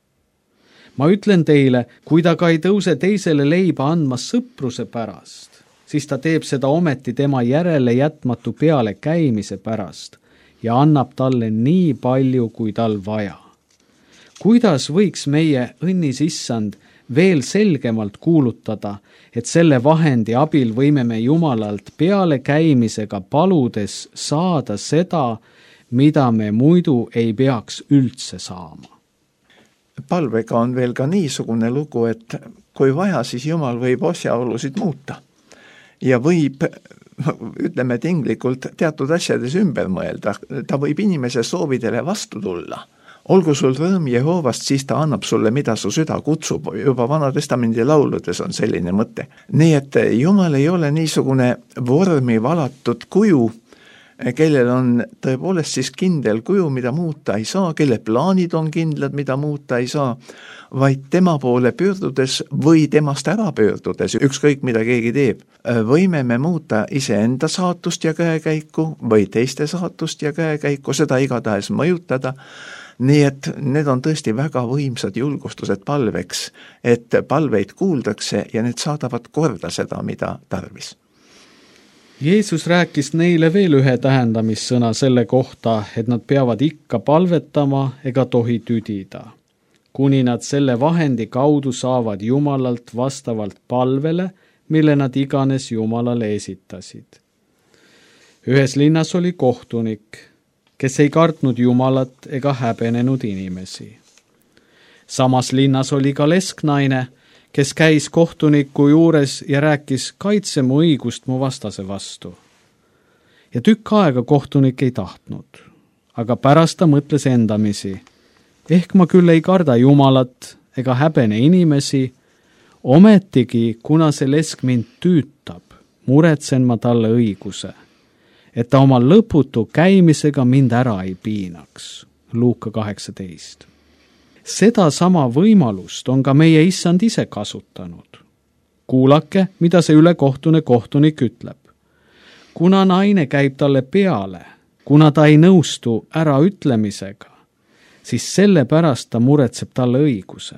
Ma ütlen teile, kui ta ka ei tõuse teisele leiba andma sõpruse pärast, siis ta teeb seda ometi tema järele jätmatu peale käimise pärast ja annab talle nii palju, kui tal vaja. Kuidas võiks meie õnnis issand veel selgemalt kuulutada, et selle vahendi abil võime me Jumalalt peale käimisega paludes saada seda, mida me muidu ei peaks üldse saama? Palvega on veel ka niisugune lugu, et kui vaja, siis Jumal võib asjaolusid muuta ja võib, ütleme tinglikult, teatud asjades ümber mõelda. Ta võib inimese soovidele vastu tulla. Olgu sul rõõm Jehoovast, siis ta annab sulle, mida su süda kutsub. Juba Vana Testamendi lauludes on selline mõte. Nii et Jumal ei ole niisugune vormi valatud kuju, kellel on tõepoolest siis kindel kuju, mida muuta ei saa, kelle plaanid on kindlad, mida muuta ei saa, vaid tema poole pöördudes või temast ära pöördudes, ükskõik mida keegi teeb, võime me muuta iseenda saatust ja käekäiku või teiste saatust ja käekäiku, seda igatahes mõjutada. Nii et need on tõesti väga võimsad julgustused palveks, et palveid kuuldakse ja need saadavad korda seda, mida tarvis. Jeesus rääkis neile veel ühe tähendamissõna selle kohta, et nad peavad ikka palvetama ega tohi tüdida, kuni nad selle vahendi kaudu saavad Jumalalt vastavalt palvele, mille nad iganes Jumalale esitasid. Ühes linnas oli kohtunik, kes ei kartnud Jumalat ega häbenenud inimesi. Samas linnas oli ka lesknaine, kes käis kohtuniku juures ja rääkis, kaitse mu õigust mu vastase vastu. Ja tükk aega kohtunik ei tahtnud, aga pärast ta mõtles endamisi. Ehk ma küll ei karda Jumalat ega häbene inimesi, ometigi, kuna see lesk mind tüütab, muretsen ma talle õiguse, et ta oma lõputu käimisega mind ära ei piinaks. Luuka kaheksateist. Seda sama võimalust on ka meie issand ise kasutanud. Kuulake, mida see ülekohtune kohtunik ütleb. Kuna naine käib talle peale, kuna ta ei nõustu ära ütlemisega, siis sellepärast ta muretseb talle õiguse.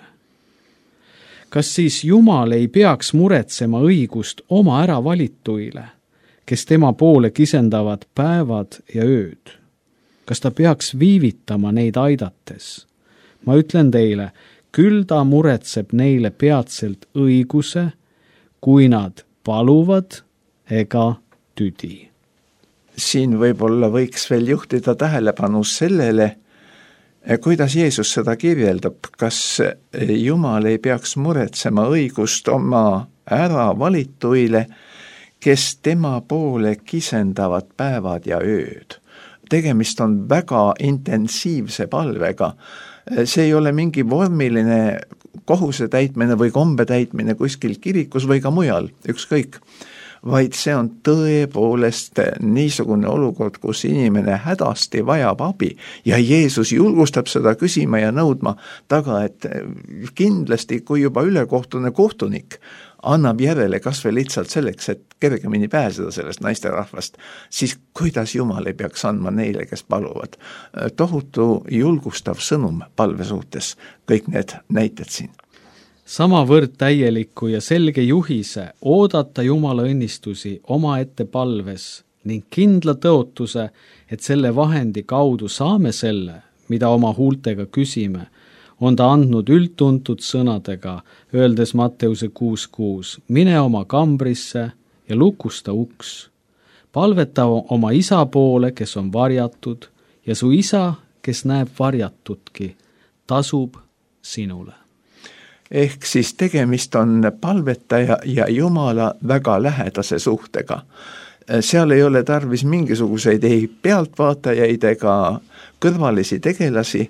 Kas siis Jumal ei peaks muretsema õigust oma äravalituile, kes tema poole kisendavad päevad ja ööd? Kas ta peaks viivitama neid aidates? Ma ütlen teile, küll ta muretseb neile peatselt õiguse, kui nad paluvad ega tüdi. Siin võib-olla võiks veel juhtida tähelepanu sellele, kuidas Jeesus seda kirjeldab, kas Jumal ei peaks muretsema õigust oma äravalituile, kes tema poole kisendavad päevad ja ööd. Tegemist on väga intensiivse palvega. See ei ole mingi vormiline kohuse täitmine või kombe täitmine kuskil kirikus või ka mujal, ükskõik, vaid see on tõepoolest niisugune olukord, kus inimene hädasti vajab abi ja Jeesus julgustab seda küsima ja nõudma taga, et kindlasti, kui juba ülekohtune kohtunik annab järele kas või lihtsalt selleks, et kergemini pääseda sellest naisterahvast, siis kuidas Jumal ei peaks andma neile, kes paluvad. Tohutu julgustav sõnum palve suhtes, kõik need näited siin. Samavõrd täieliku ja selge juhise oodata Jumala õnnistusi oma ette palves ning kindla tõotuse, et selle vahendi kaudu saame selle, mida oma huultega küsime, on ta andnud üldtuntud sõnadega, öeldes Matteuse kuus kuus, mine oma kambrisse ja lukusta uks. Palveta oma isa poole, kes on varjatud, ja su isa, kes näeb varjatutki, tasub sinule. Ehk siis tegemist on palvetaja ja Jumala väga lähedase suhtega. Seal ei ole tarvis mingisuguseid ei pealtvaatajaid ega kõrvalisi tegelasi.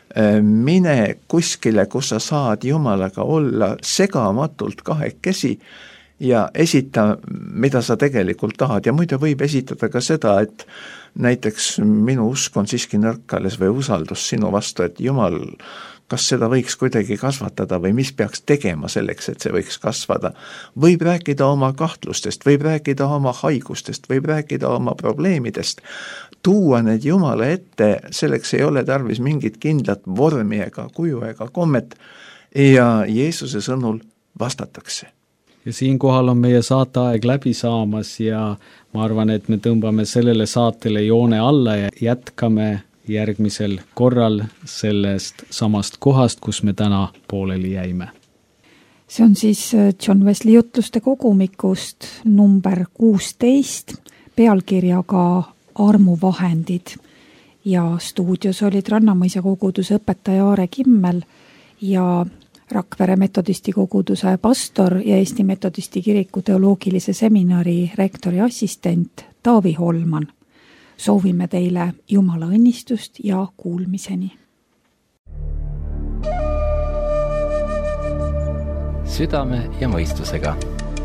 Mine kuskile, kus sa saad Jumalaga olla segamatult kahekesi ja esita, mida sa tegelikult tahad. Ja muide võib esitada ka seda, et näiteks minu usk on siiski nõrk alles või usaldus sinu vastu, et Jumal kas seda võiks kuidagi kasvatada või mis peaks tegema selleks, et see võiks kasvada. Võib rääkida oma kahtlustest, võib rääkida oma haigustest, võib rääkida oma probleemidest, tuua need Jumala ette, selleks ei ole tarvis mingit kindlat vormi ega kuju ega kommet ja Jeesuse sõnul vastatakse. Ja siinkohal on meie saateaeg läbi saamas ja ma arvan, et me tõmbame sellele saatele joone alla ja jätkame järgmisel korral sellest samast kohast, kus me täna pooleli jäime. See on siis John Wesley jutluste kogumikust number kuusteist pealkirjaga Armuvahendid ja stuudios olid Rannamõisa koguduse õpetaja Aare Kimmel ja Rakvere metodisti koguduse pastor ja Eesti metodisti kiriku teoloogilise seminari rektori assistent Taavi Holman. Soovime teile Jumala õnnistust ja kuulmiseni. Südame ja mõistusega.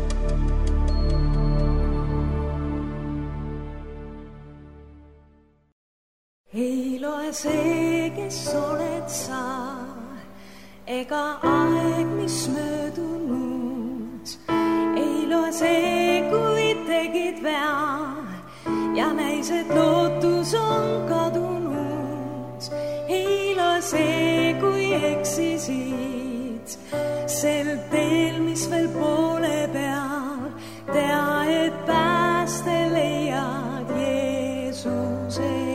Ei loe see, kes oled sa, ega aeg, mis möödunud. Ei loe see, kui tegid vea ja näis, et lootus on kadunud. Ei loe see, kui eksisid sel teel, mis veel poole peal. Tea, et pääste leiad Jeesuses.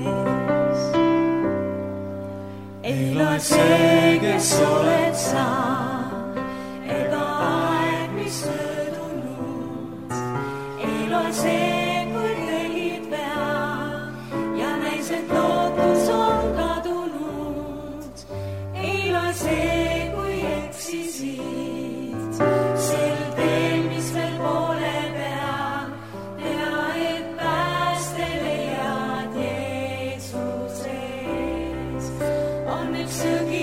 Ei loe see, kes oled sa, ega aeg, mis möödunud. Ei loe see, kui tegid vea ja näis, et lootus on kadunud. Ei loe see, kui eksisid sel teel, mis veel poole peal. Tea, et pääste leiad Jeesuses. On üks sõgi